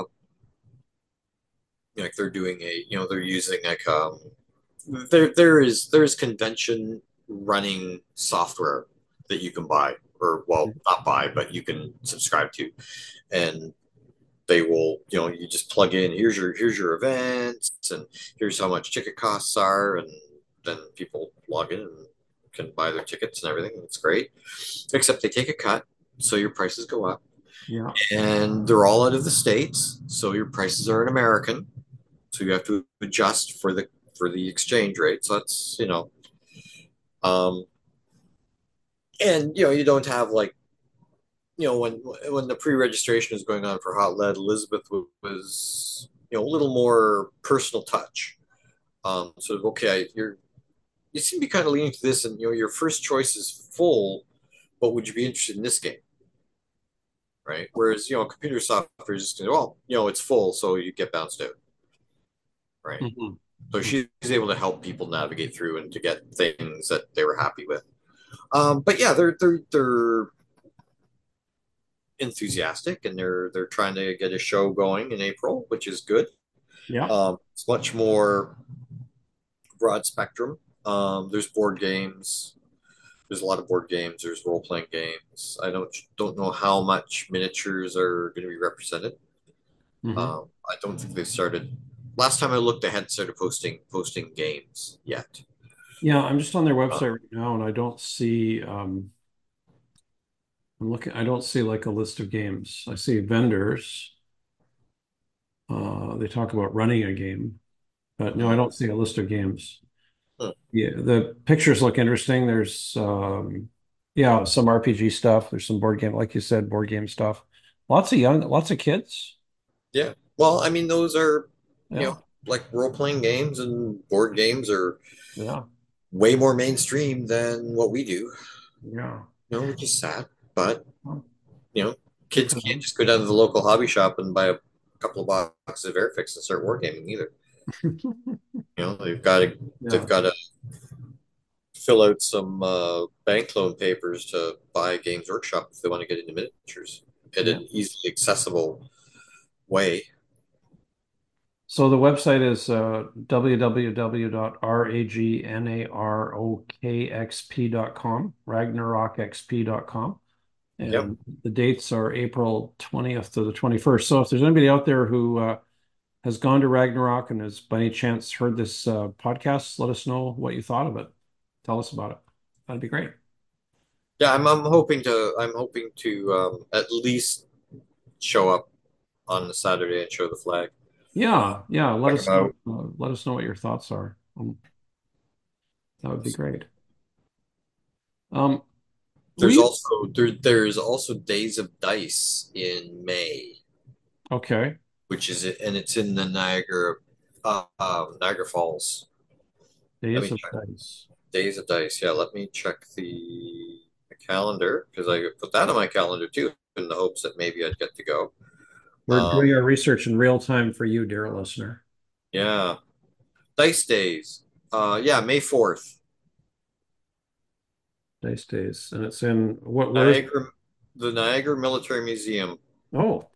like they're doing they're using like there's convention running software that you can buy, or well, not buy, but you can subscribe to, and they will, you just plug in, here's your events, and here's how much ticket costs are, and then people log in and can buy their tickets and everything. It's great, except they take a cut, so your prices go up, Yeah. and they're all out of the States, so your prices are in American, so you have to adjust for the exchange rate. So that's, um, and you don't have like, when the pre-registration is going on for Hot Lead, Elizabeth was a little more personal touch. So okay, you seem to be kind of leaning to this, and your first choice is full, but would you be interested in this game? Right. Whereas computer software is just going, well, it's full, so you get bounced out. Right. Mhm. So she's able to help people navigate through and to get things that they were happy with. But yeah, they're enthusiastic, and they're trying to get a show going in April, which is good. Yeah. It's much more broad spectrum. There's board games. There's a lot of board games. There's role playing games. I don't know how much miniatures are going to be represented. Mhm. I don't think they've started. Last time I looked, they hadn't started posting games yet. Yeah, I'm just on their Uh, website right now and I don't see I don't see like a list of games. I see vendors. They talk about running a game, but no, I hmm, don't see a list of games. hmm. Yeah, the pictures look interesting. There's yeah, some RPG stuff. There's some board game, like you said, board game stuff. Lots of kids. Yeah. Well, I mean, those are, Yeah, like role playing games and board games are yeah, way more mainstream than what we do, yeah. which is sad. But, Well, you know, good kids for can't them. just go down to the local hobby shop and buy a couple of boxes of Airfix and start wargaming either. They've Yeah, got to fill out some bank loan papers to buy Games Workshop if they want to get into miniatures at yeah. an easily accessible way. So the website is www.ragnarokxp.com, ragnarokxp.com. Yep. And the dates are April 20th to the 21st. So if there's anybody out there who has gone to Ragnarok and has by any chance heard this podcast, let us know what you thought of it. Tell us about it. That'd be great. Yeah, I'm hoping to at least show up on the Saturday and show the flag. Yeah, yeah. Let Check us them know. out. Let us know what your thoughts are. That would be great. Um, There's we also there's also Days of Dice in May, okay. which is it, and it's in the Niagara Falls. Let Days me of check. Dice. Days of Dice. Yeah, let me check the calendar, because I put that on my calendar too, in the hopes that maybe I'd get to go. We're Um, doing our research in real time for you, dear listener. yeah, Dice Days. Yeah, May 4th. Dice Days, and it's in what? Where's? Niagara, the Niagara Military Museum. Oh,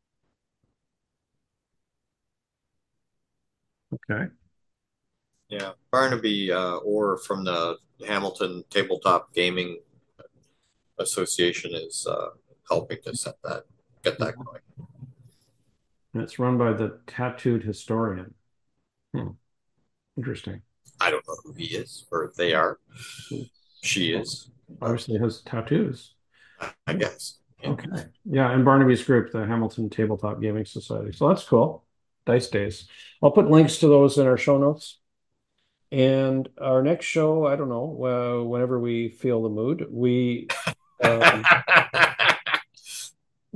okay. Yeah, Barnaby, or from the Hamilton Tabletop Gaming Association is helping to get that going. And it's run by the tattooed historian. Hmm. Interesting. I don't know who he is or they are. She Well, is, but obviously has tattoos. I guess. Yeah. Okay. Yeah, and Barnaby's group, the Hamilton Tabletop Gaming Society. So that's cool. Dice Days. I'll put links to those in our show notes. And our next show, I don't know, whenever we feel the mood, we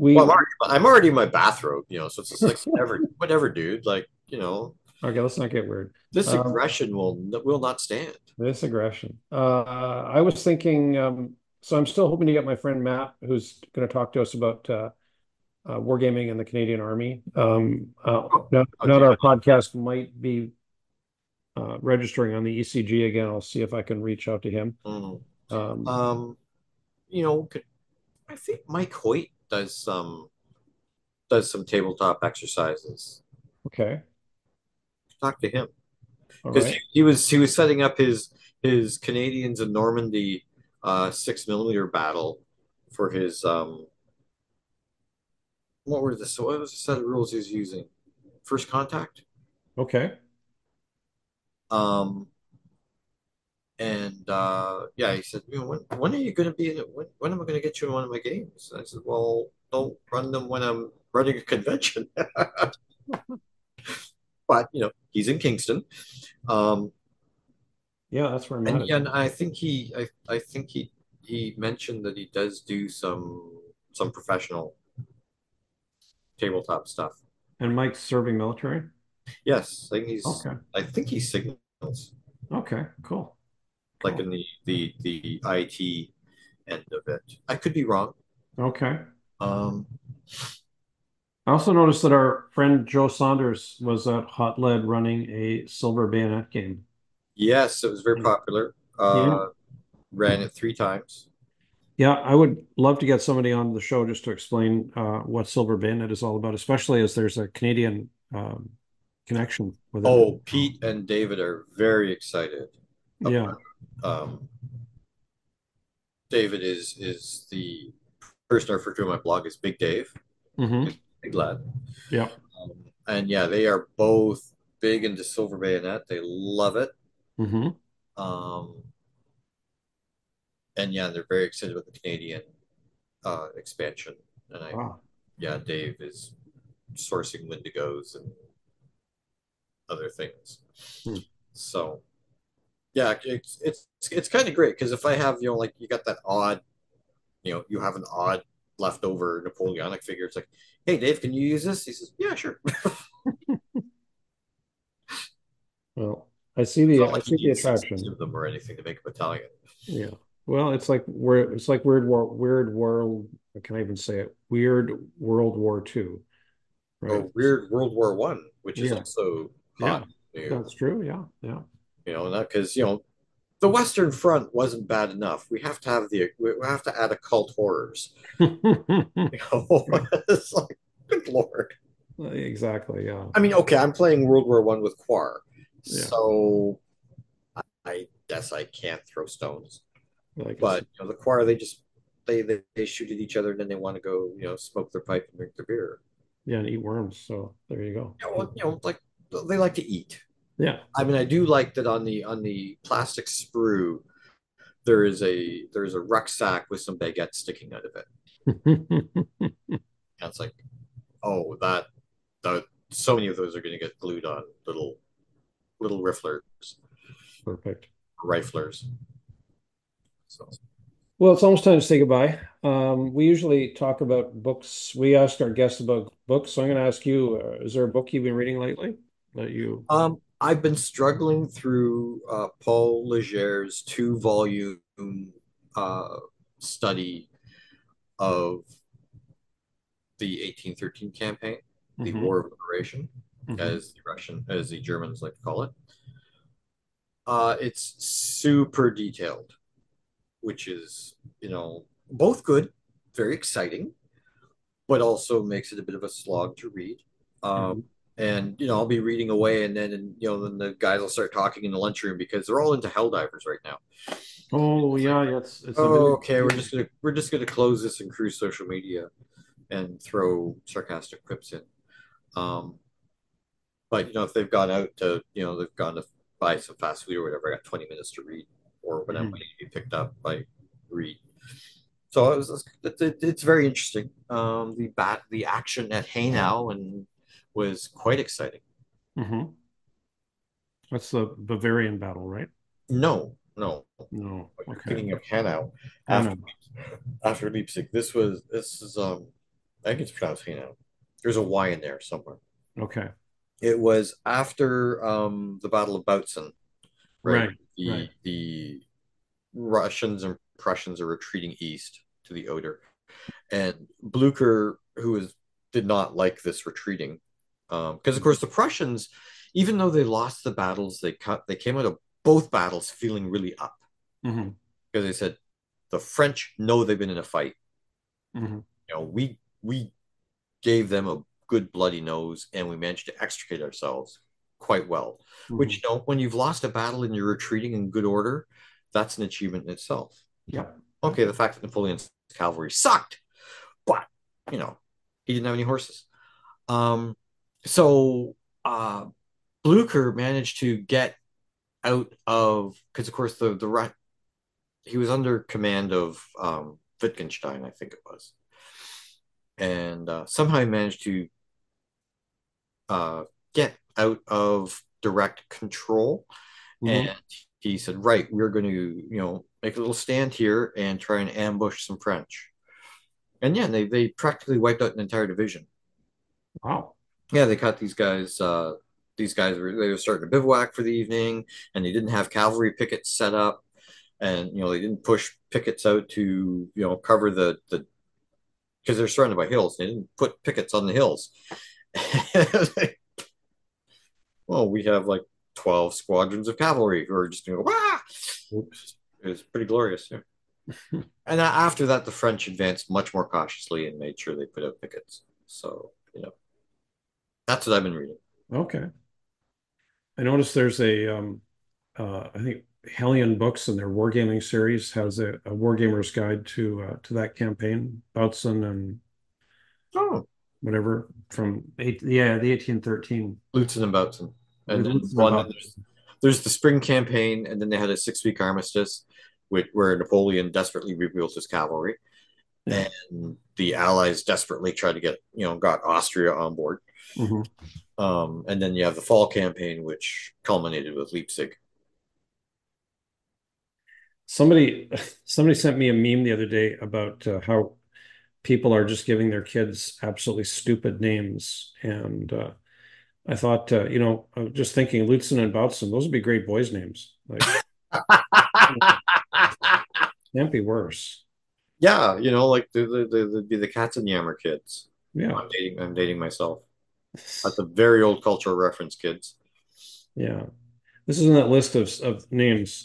we Well, I'm already in my bathrobe, so it's just like whatever, dude. Like, okay, let's not get weird. this aggression will not stand. This aggression. I was thinking, so I'm still hoping to get my friend Matt, who's going to talk to us about wargaming in the Canadian Army. Now that our podcast might be registering on the ECG again, I'll see if I can reach out to him. Mm. You know, I think Mike Hoyt does some tabletop exercises. Okay. Talk to him All because right. he was setting up his Canadians in Normandy 6 mm battle for his what was the set of rules he was using? First contact. Okay. Um, and yeah, he said, when are you going to be in it? When am I going to get you in one of my games? And I said, well, don't run them when I'm running a convention. But he's in Kingston. Yeah, that's where I'm And at. yeah, and I think he mentioned that he does do some professional tabletop stuff. And Mike's serving military? Yes, Okay. I think he signals Okay, cool. like in the IT end of it. I could be wrong. Okay. Um, I also noticed that our friend Joe Saunders was at Hot Lead running a Silver Bayonet game. yes, it was very popular. Yeah. Ran it 3 times. Yeah, I would love to get somebody on the show just to explain what Silver Bayonet is all about, especially as there's a Canadian connection with it. Oh, Pete and David are very excited. Yeah. Um, David is the person I refer to on my blog as Big Dave. Mm-hmm. Big lad. Yeah. And yeah, they are both big into Silver Bayonet. They love it. Mm-hmm. And yeah, they're very excited about the Canadian expansion. And Wow. yeah, Dave is sourcing Wendigos and other things. Hmm. So yeah, it's kind of great because if I have like you got that odd, you have an odd leftover Napoleonic figure. It's like, hey Dave, can you use this? He says, yeah, sure. Well, I see the attraction of them or anything to make a battalion. Yeah. Well, it's like Weird World. Can I even say it? Weird World War II, right? Or Weird World War One, which is Yeah. also hot. Yeah, that's true. Yeah, yeah. Not because the Western Front wasn't bad enough. We have to add occult horrors. It's like, good lord. Exactly. Yeah. I mean, okay, I'm playing World War One with Quar, Yeah. so I guess I can't throw stones. But the Quar, they shoot at each other and then they want to go, smoke their pipe and drink their beer. Yeah, and eat worms. So there you go. Yeah, well, like they like to eat. Yeah. I mean, I do like that on the plastic sprue, there's a rucksack with some baguettes sticking out of it. And it's like, oh, that so many of those are going to get glued on little rifflers. Perfect. Riflers. So. Well, it's almost time to say goodbye. We usually talk about books. We ask our guests about books. So I'm going to ask you, is there a book you've been reading lately that you? I've been struggling through Paul Leger's 2-volume study of the 1813 campaign, the War of Liberation, as the Germans like to call it. It's super detailed, which is, both good, very exciting, but also makes it a bit of a slog to read. And I'll be reading away, and then the guys will start talking in the lunchroom because they're all into Helldivers right now. Oh yeah, it's okay. We're just gonna close this and cruise social media, and throw sarcastic quips in. But if they've gone out to they've gone to buy some fast food or whatever, I got 20 minutes to read, or when I'm waiting to be picked up, I read. So it's very interesting. The action at Haynau and was quite exciting. That's the Bavarian battle, right? No. Okay. Thinking of Haynau after Leipzig. This is I think it's pronounced Hainaut. There's a Y in there somewhere. Okay. It was after the Battle of Bautzen, right? Right. Right. The Russians and Prussians are retreating east to the Oder, and Blucher, did not like this retreating, because of course the Prussians, even though they lost the battles, they came out of both battles feeling really up Hmm. because they said the French know they've been in a fight. Hmm. We gave them a good bloody nose, and we managed to extricate ourselves quite well. Hmm. Which, when you've lost a battle and you're retreating in good order, that's an achievement in itself. Yep. Okay, the fact that Napoleon's cavalry sucked, but you know, he didn't have any horses. Um, so Blucher managed to get out of, because of course he was under command of Wittgenstein, I think it was, and somehow he managed to get out of direct control. Hmm. And he said, right, we're going to, make a little stand here and try and ambush some French. And yeah, they practically wiped out an entire division. Wow. Yeah, they caught these guys. They were starting to bivouac for the evening, and they didn't have cavalry pickets set up, and they didn't push pickets out to cover the because they're surrounded by hills. They didn't put pickets on the hills. Well, we have like 12 squadrons of cavalry who are just going to go, wah! Oops. It was pretty glorious. Yeah. And after that, the French advanced much more cautiously and made sure they put out pickets. So, that's what I've been reading. Okay. I noticed there's I think Hellion Books and their Wargaming series has a Wargamer's Guide to that campaign, Bautzen and Oh, whatever the 1813 Lutzen and Bautzen. And then Lutzen and Bautzen. there's the spring campaign, and then they had a 6-week armistice where Napoleon desperately rebuilt his cavalry. And the Allies desperately tried to got Austria on board. Mhm. And then you have the fall campaign, which culminated with Leipzig. Somebody somebody sent me a meme the other day about how people are just giving their kids absolutely stupid names, and I thought, I was just thinking Lutzen and Bautzen, those would be great boys' names. Like, can't be worse. Yeah, like the Katzenjammer kids. Yeah, I'm dating myself. That's a very old cultural reference, kids. yeah. This is in that list of names.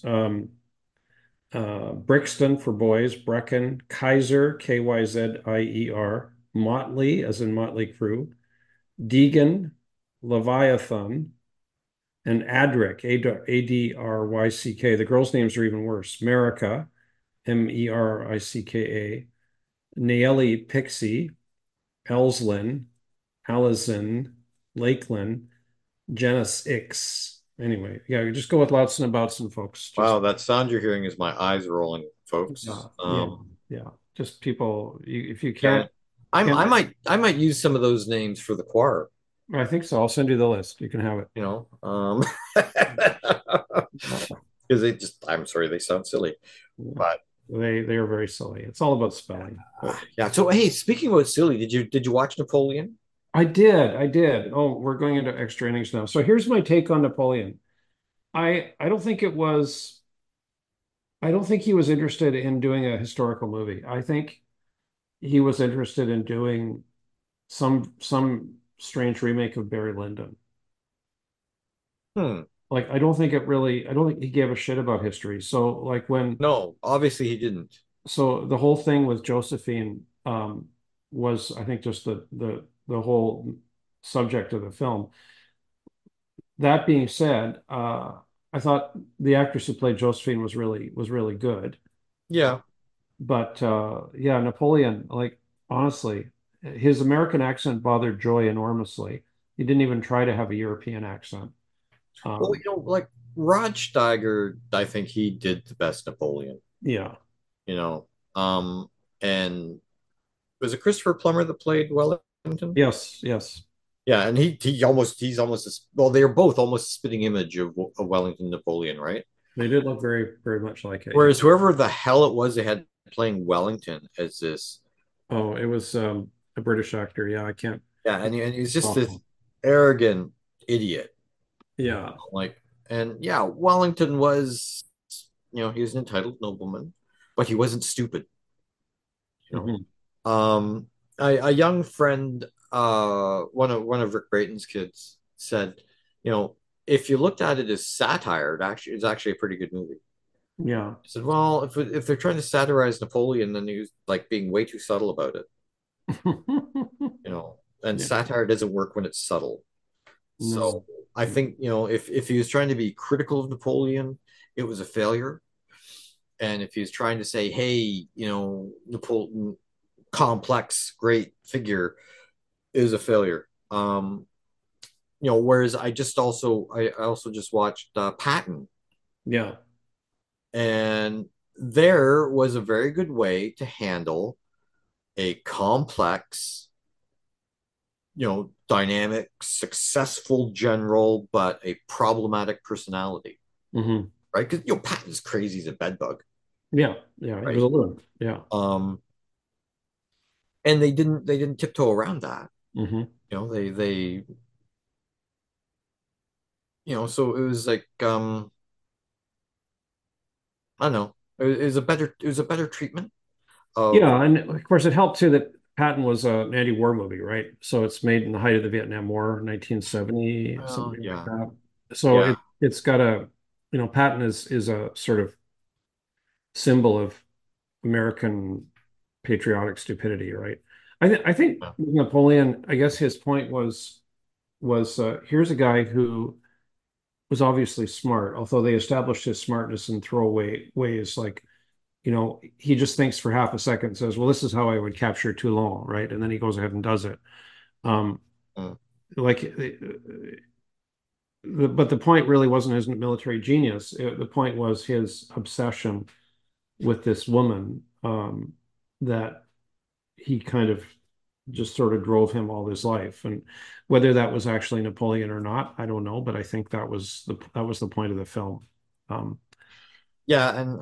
Brixton for boys, Brecken, Kaiser, Kyzier, Motley, as in Motley Crue, Deegan, Leviathan, and Adric, Adryck. The girls' names are even worse. Merica, Mericka, Naeli Pixie, Elslin, Alizin, Lakeland, Janice Ix. Anyway, yeah, just go with Loutzen and Boutzen, folks. Just Wow, that sound you're hearing is my eyes rolling, folks. yeah, yeah. Just people, if you Yeah, can't, I might use some of those names for the choir. I think so. I'll send you the list. You can have it. Because I'm sorry, they sound silly, Yeah. but They are very silly. It's all about spelling. yeah. So hey, speaking about silly, did you watch Napoleon? I did. I did. Oh, we're going into extra innings now. So here's my take on Napoleon. I don't think it was. I don't think he was interested in doing a historical movie. I think he was interested in doing some strange remake of Barry Lyndon. Hmm. Like I don't think he gave a shit about history. So like No, obviously he didn't. so the whole thing with Josephine was I think just the whole subject of the film. That being said, I thought the actress who played Josephine was really good. Yeah. But yeah, Napoleon, like honestly, his American accent bothered Joy enormously. He didn't even try to have a European accent. Well, Um, like Rod Steiger, I think he did the best Napoleon. yeah. You know, um, and was it Christopher Plummer that played Wellington? Yes, yes. Yeah, and he's almost well, they are both almost a spitting image of Wellington Napoleon, right? They did look very, very much like it. Yeah. Whereas whoever the hell it was they had playing Wellington as this, Oh, it was a British actor. Yeah, I can't. Yeah, and he's just this Awful. arrogant idiot. Yeah. Like, and yeah, Wellington was, he was an entitled nobleman, but he wasn't stupid. You know, Hmm. a young friend, one of Rick Brayton's kids said, you know, if you looked at it as satire, it's actually a pretty good movie. Yeah. He said, well, if they're trying to satirize Napoleon, then he was like being way too subtle about it. And Yeah. satire doesn't work when it's subtle. So No. I think, if he was trying to be critical of Napoleon, it was a failure. And if he was trying to say, hey, Napoleon, complex, great figure, is a failure. Whereas I also just watched Patton, Yeah. and there was a very good way to handle a complex, dynamic, successful general, but a problematic personality, Hmm. right? Because Patton's crazy as a bedbug, Yeah. Yeah. He was a right? little. Yeah. Um, and they didn't tiptoe around that. Hmm. They so it was like I don't know. It was a better treatment of Yeah, and of course it helped too that Patton was an anti-war movie, right? So it's made in the height of the Vietnam War, 1970, well, something like yeah, that. So yeah, it's got a, Patton is a sort of symbol of American patriotic stupidity, right? I think yeah, with Napoleon, I guess his point was here's a guy who was obviously smart, although they established his smartness in throwaway ways like he just thinks for half a second and says, well, this is how I would capture Toulon, right? And then he goes ahead and does it. Um, mm, like, but the point really wasn't his military genius. The point was his obsession with this woman that he kind of just sort of drove him all his life. And whether that was actually Napoleon or not, I don't know. But I think that was the point of the film. Um, yeah. And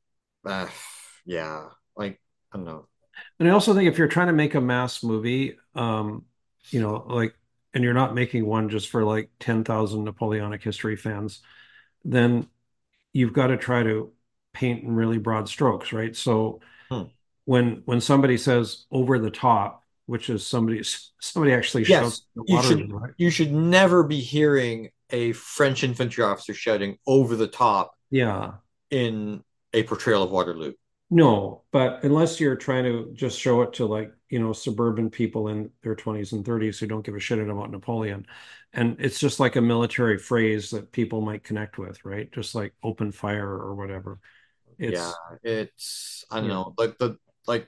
yeah, like I don't know. And I also think if you're trying to make a mass movie, like, and you're not making one just for like 10,000 Napoleonic history fans, then you've got to try to paint in really broad strokes, right? So Hmm. when somebody says over the top, which is somebody actually Yes, shouts the you water, should right? you should never be hearing a French infantry officer shouting over the top Yeah. in a portrayal of Waterloo. No, but unless you're trying to just show it to like, suburban people in their 20s and 30s who don't give a shit about Napoleon. And it's just like a military phrase that people might connect with, right? Just like open fire or whatever. Yeah, It's it's I don't yeah, know, like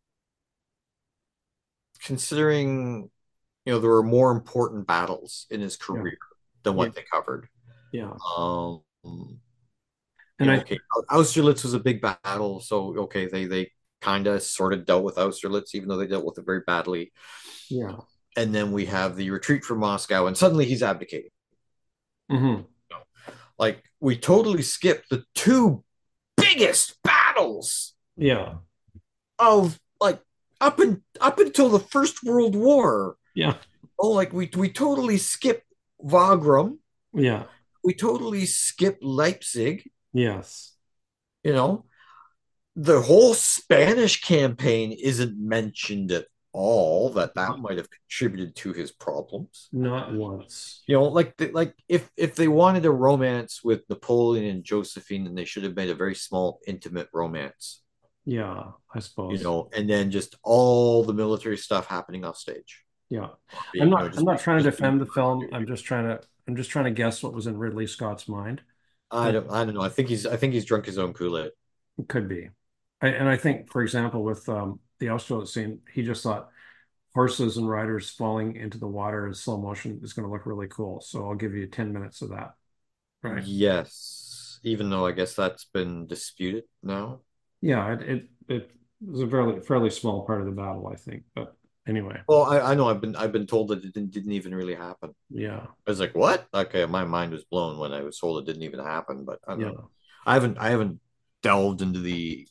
considering there were more important battles in his yeah, career than yeah, what they covered. yeah. Um, And I okay, Austerlitz was a big battle, so okay, they kind of sort of dealt with Austerlitz, even though they dealt with it very badly. yeah. And then we have the retreat from Moscow, and suddenly he's abdicating. Hmm. Like we totally skipped the two biggest battles Yeah. of like up until the First World War. Yeah. Oh, like we totally skipped Wagram. Yeah. We totally skipped Leipzig. Yes. You know, the whole Spanish campaign isn't mentioned at all. That might have contributed to his problems. Not once. Like if they wanted a romance with Napoleon and Josephine, then they should have made a very small, intimate romance. Yeah, I suppose. And then just all the military stuff happening off stage. Yeah. Be, I'm not I'm just not be trying to just be. defend the film. I'm just trying to guess what was in Ridley Scott's mind. I And don't know. I think he's drunk his own Kool-Aid. it could be. And I think, for example, with the Austerlitz scene, he just thought horses and riders falling into the water in slow motion is going to look really cool. So I'll give you 10 minutes of that. Right. Yes, even though I guess that's been disputed now. Yeah, it was a fairly small part of the battle, I think. But anyway, Well, I know I've been told that it didn't even really happen. yeah, I was like, what? Okay, my mind was blown when I was told it didn't even happen. But I don't know. yeah. I haven't delved into the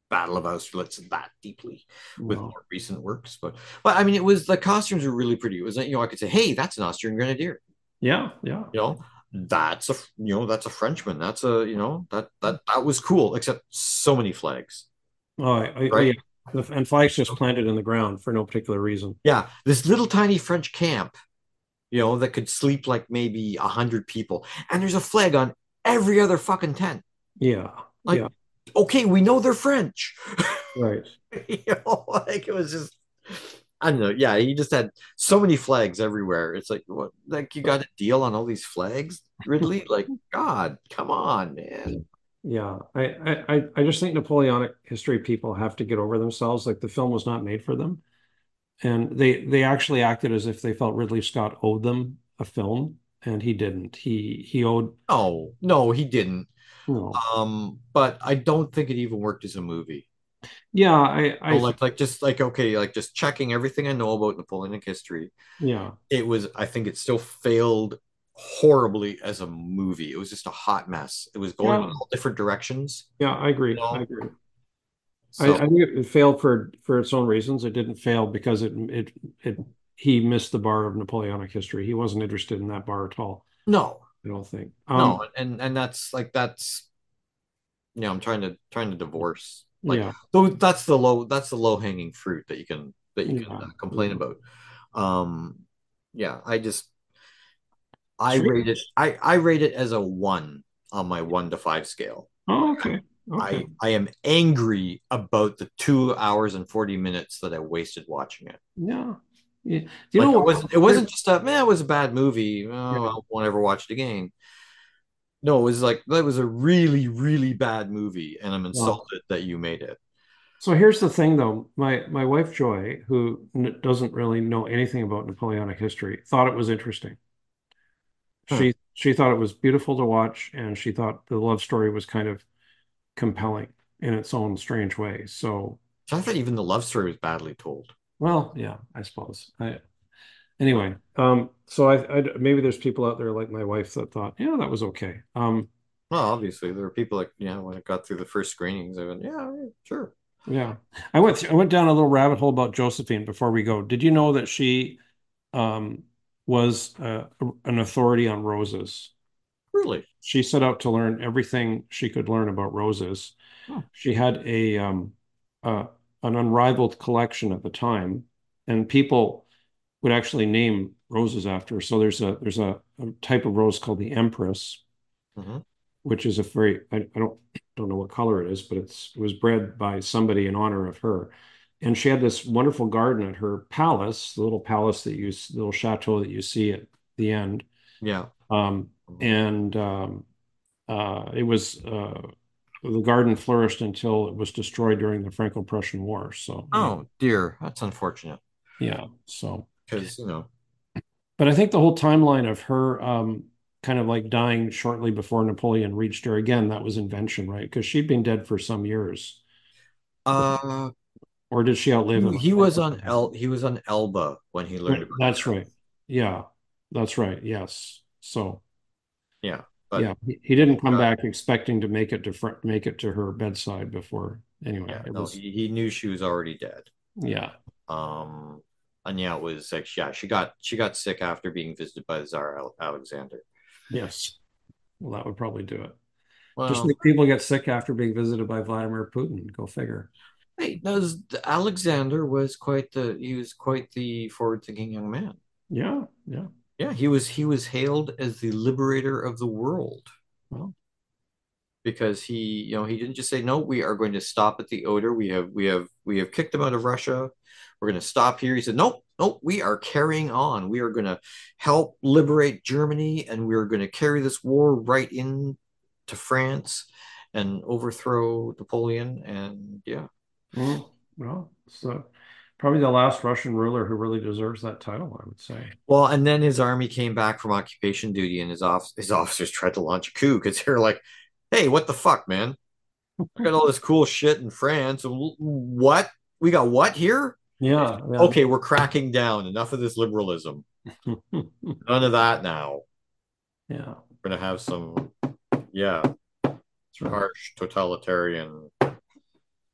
Battle of Austerlitz that deeply with No. more recent works, but I mean, it was the costumes were really pretty. It was like, I could say, hey, that's an Austrian grenadier. Yeah, yeah. You know, that's a Frenchman. That's a that was cool. Except so many flags, Oh right? yeah. And flags just planted in the ground for no particular reason. Yeah, this little tiny French camp, that could sleep like maybe 100 people, and there's a flag on every other fucking tent. Yeah, Like, yeah, okay, we know they're French. right. Like it was just, I don't know. Yeah, he just had so many flags everywhere. It's like, what? Like, you got a deal on all these flags, Ridley? Like, God, come on, man. Yeah, I just think Napoleonic history people have to get over themselves. Like the film was not made for them, and they actually acted as if they felt Ridley Scott owed them a film, and he didn't. He owed No, no, he didn't. no. But I don't think it even worked as a movie. Yeah, Oh, I think like just like okay, like just checking everything I know about Napoleonic history. yeah, I think it still failed horribly as a movie. It was just a hot mess. It was going yeah, all different directions, yeah. I you agree. I know. agree. So I think it failed for its own reasons. It didn't fail because it he missed the bar of Napoleonic history. He wasn't interested in that bar at all. no, I don't think. no, and that's I'm trying to divorce like Yeah, so that's the low hanging fruit that you can yeah, complain yeah. about. Um, yeah, I Sweet. rate it I rate it as a 1 on my 1 to 5 scale. Oh, okay. Okay. I am angry about the 2 hours and 40 minutes that I wasted watching it. Yeah. Yeah. Do you know Like, what? it wasn't just a man, it was a bad movie. Oh, Yeah. I won't ever watch it again. No, it was like that was a really, really bad movie, and I'm Well, insulted that you made it. so here's the thing, though. My wife Joy, who doesn't really know anything about Napoleonic history, thought it was interesting. Huh. She thought it was beautiful to watch, and she thought the love story was kind of compelling in its own strange way. So, So I thought even the love story was badly told. well, yeah, I suppose. Anyway, so maybe there's people out there like my wife that thought, yeah, that was okay. Well, obviously there were people like, when it got through the first screenings, I went, yeah, yeah, sure. Yeah. I went down a little rabbit hole about Josephine before we go. Did you know that she um was an authority on roses? Really? She set out to learn everything she could learn about roses. Oh, She had uh an unrivaled collection at the time, and people would actually name roses after her. So there's a type of rose called the Empress, hmm. which is a very I don't know what color it is, but it was bred by somebody in honor of her. And she had this wonderful garden at her palace, the little palace the little chateau that you see at the end. Yeah. Um, and it was the garden flourished until it was destroyed during the Franco-Prussian War. So anyway, Oh dear, that's unfortunate yeah. So, because but I think the whole timeline of her kind of like dying shortly before Napoleon reached her again, that was invention, right? Because she'd been dead for some years. uh Or did she outlive him? he was on Elba when he learned about That's Germany. right. Yeah, that's right. Yes. So Yeah, but yeah, he didn't come God, back expecting to make it to her bedside before. Anyway, yeah, it no, was he knew she was already dead. yeah. Um, and yeah, it was like, yeah, she got sick after being visited by the Tsar Alexander. Yes. Well, that would probably do it. Just Well, like people get sick after being visited by Vladimir Putin. Go figure. hey, Alexander was quite the forward-thinking young man. Yeah. Yeah. Yeah, he was hailed as the liberator of the world Well, because he didn't just say no, we are going to stop at the Oder. We have kicked them out of Russia. We're going to stop here. He said, nope, nope, we are carrying on. We are going to help liberate Germany, and we are going to carry this war right in to France and overthrow Napoleon. And yeah. well, so probably the last Russian ruler who really deserves that title, I would say. Well, and then his army came back from occupation duty, and his officers tried to launch a coup because they're like, "Hey, what the fuck, man? I got all this cool shit in France. What? We got what here? Yeah, yeah. Okay, we're cracking down. Enough of this liberalism. None of that now. Yeah, We're gonna have some, yeah, that's right. harsh totalitarian.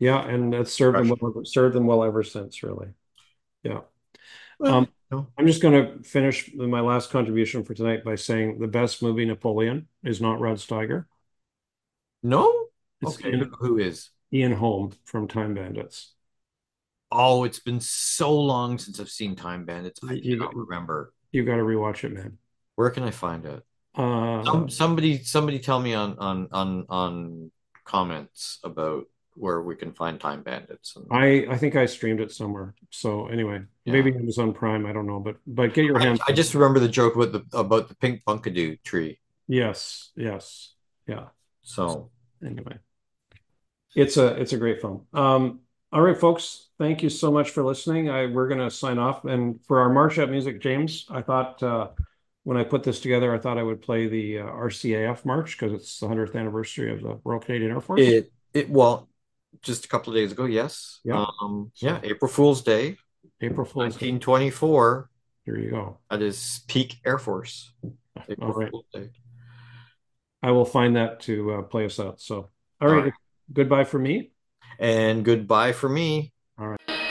Yeah, and that's served them well ever since, really. Yeah. Well, no. I'm just going to finish my last contribution for tonight by saying the best movie, Napoleon, is not Rod Steiger. No? It's Okay, who is? Ian Holm from Time Bandits. Oh, it's been so long since I've seen Time Bandits. I cannot You, remember. you got to rewatch it, man. Where can I find it? Uh, Somebody tell me on comments about where we can find Time Bandits. And I think I streamed it somewhere. So anyway, yeah, maybe Amazon Prime. I don't know, but get your hands. I just remember the joke about the pink Punkadoo tree. Yes, yes, yeah. So Anyway, it's a great film. All right, folks, thank you so much for listening. We're gonna sign off, and for our March Up music, James, I thought when I put this together, I thought I would play the RCAF march because it's the 100th anniversary of the Royal Canadian Air Force. well, just a couple of days ago, yes. Yeah. Yeah, April Fool's Day, April Fool's Day. 1924. There you go. That is peak Air Force. April All right. Fool's Day. I will find that to play us out. So, all All right. right. Goodbye for me. And goodbye for me. All right.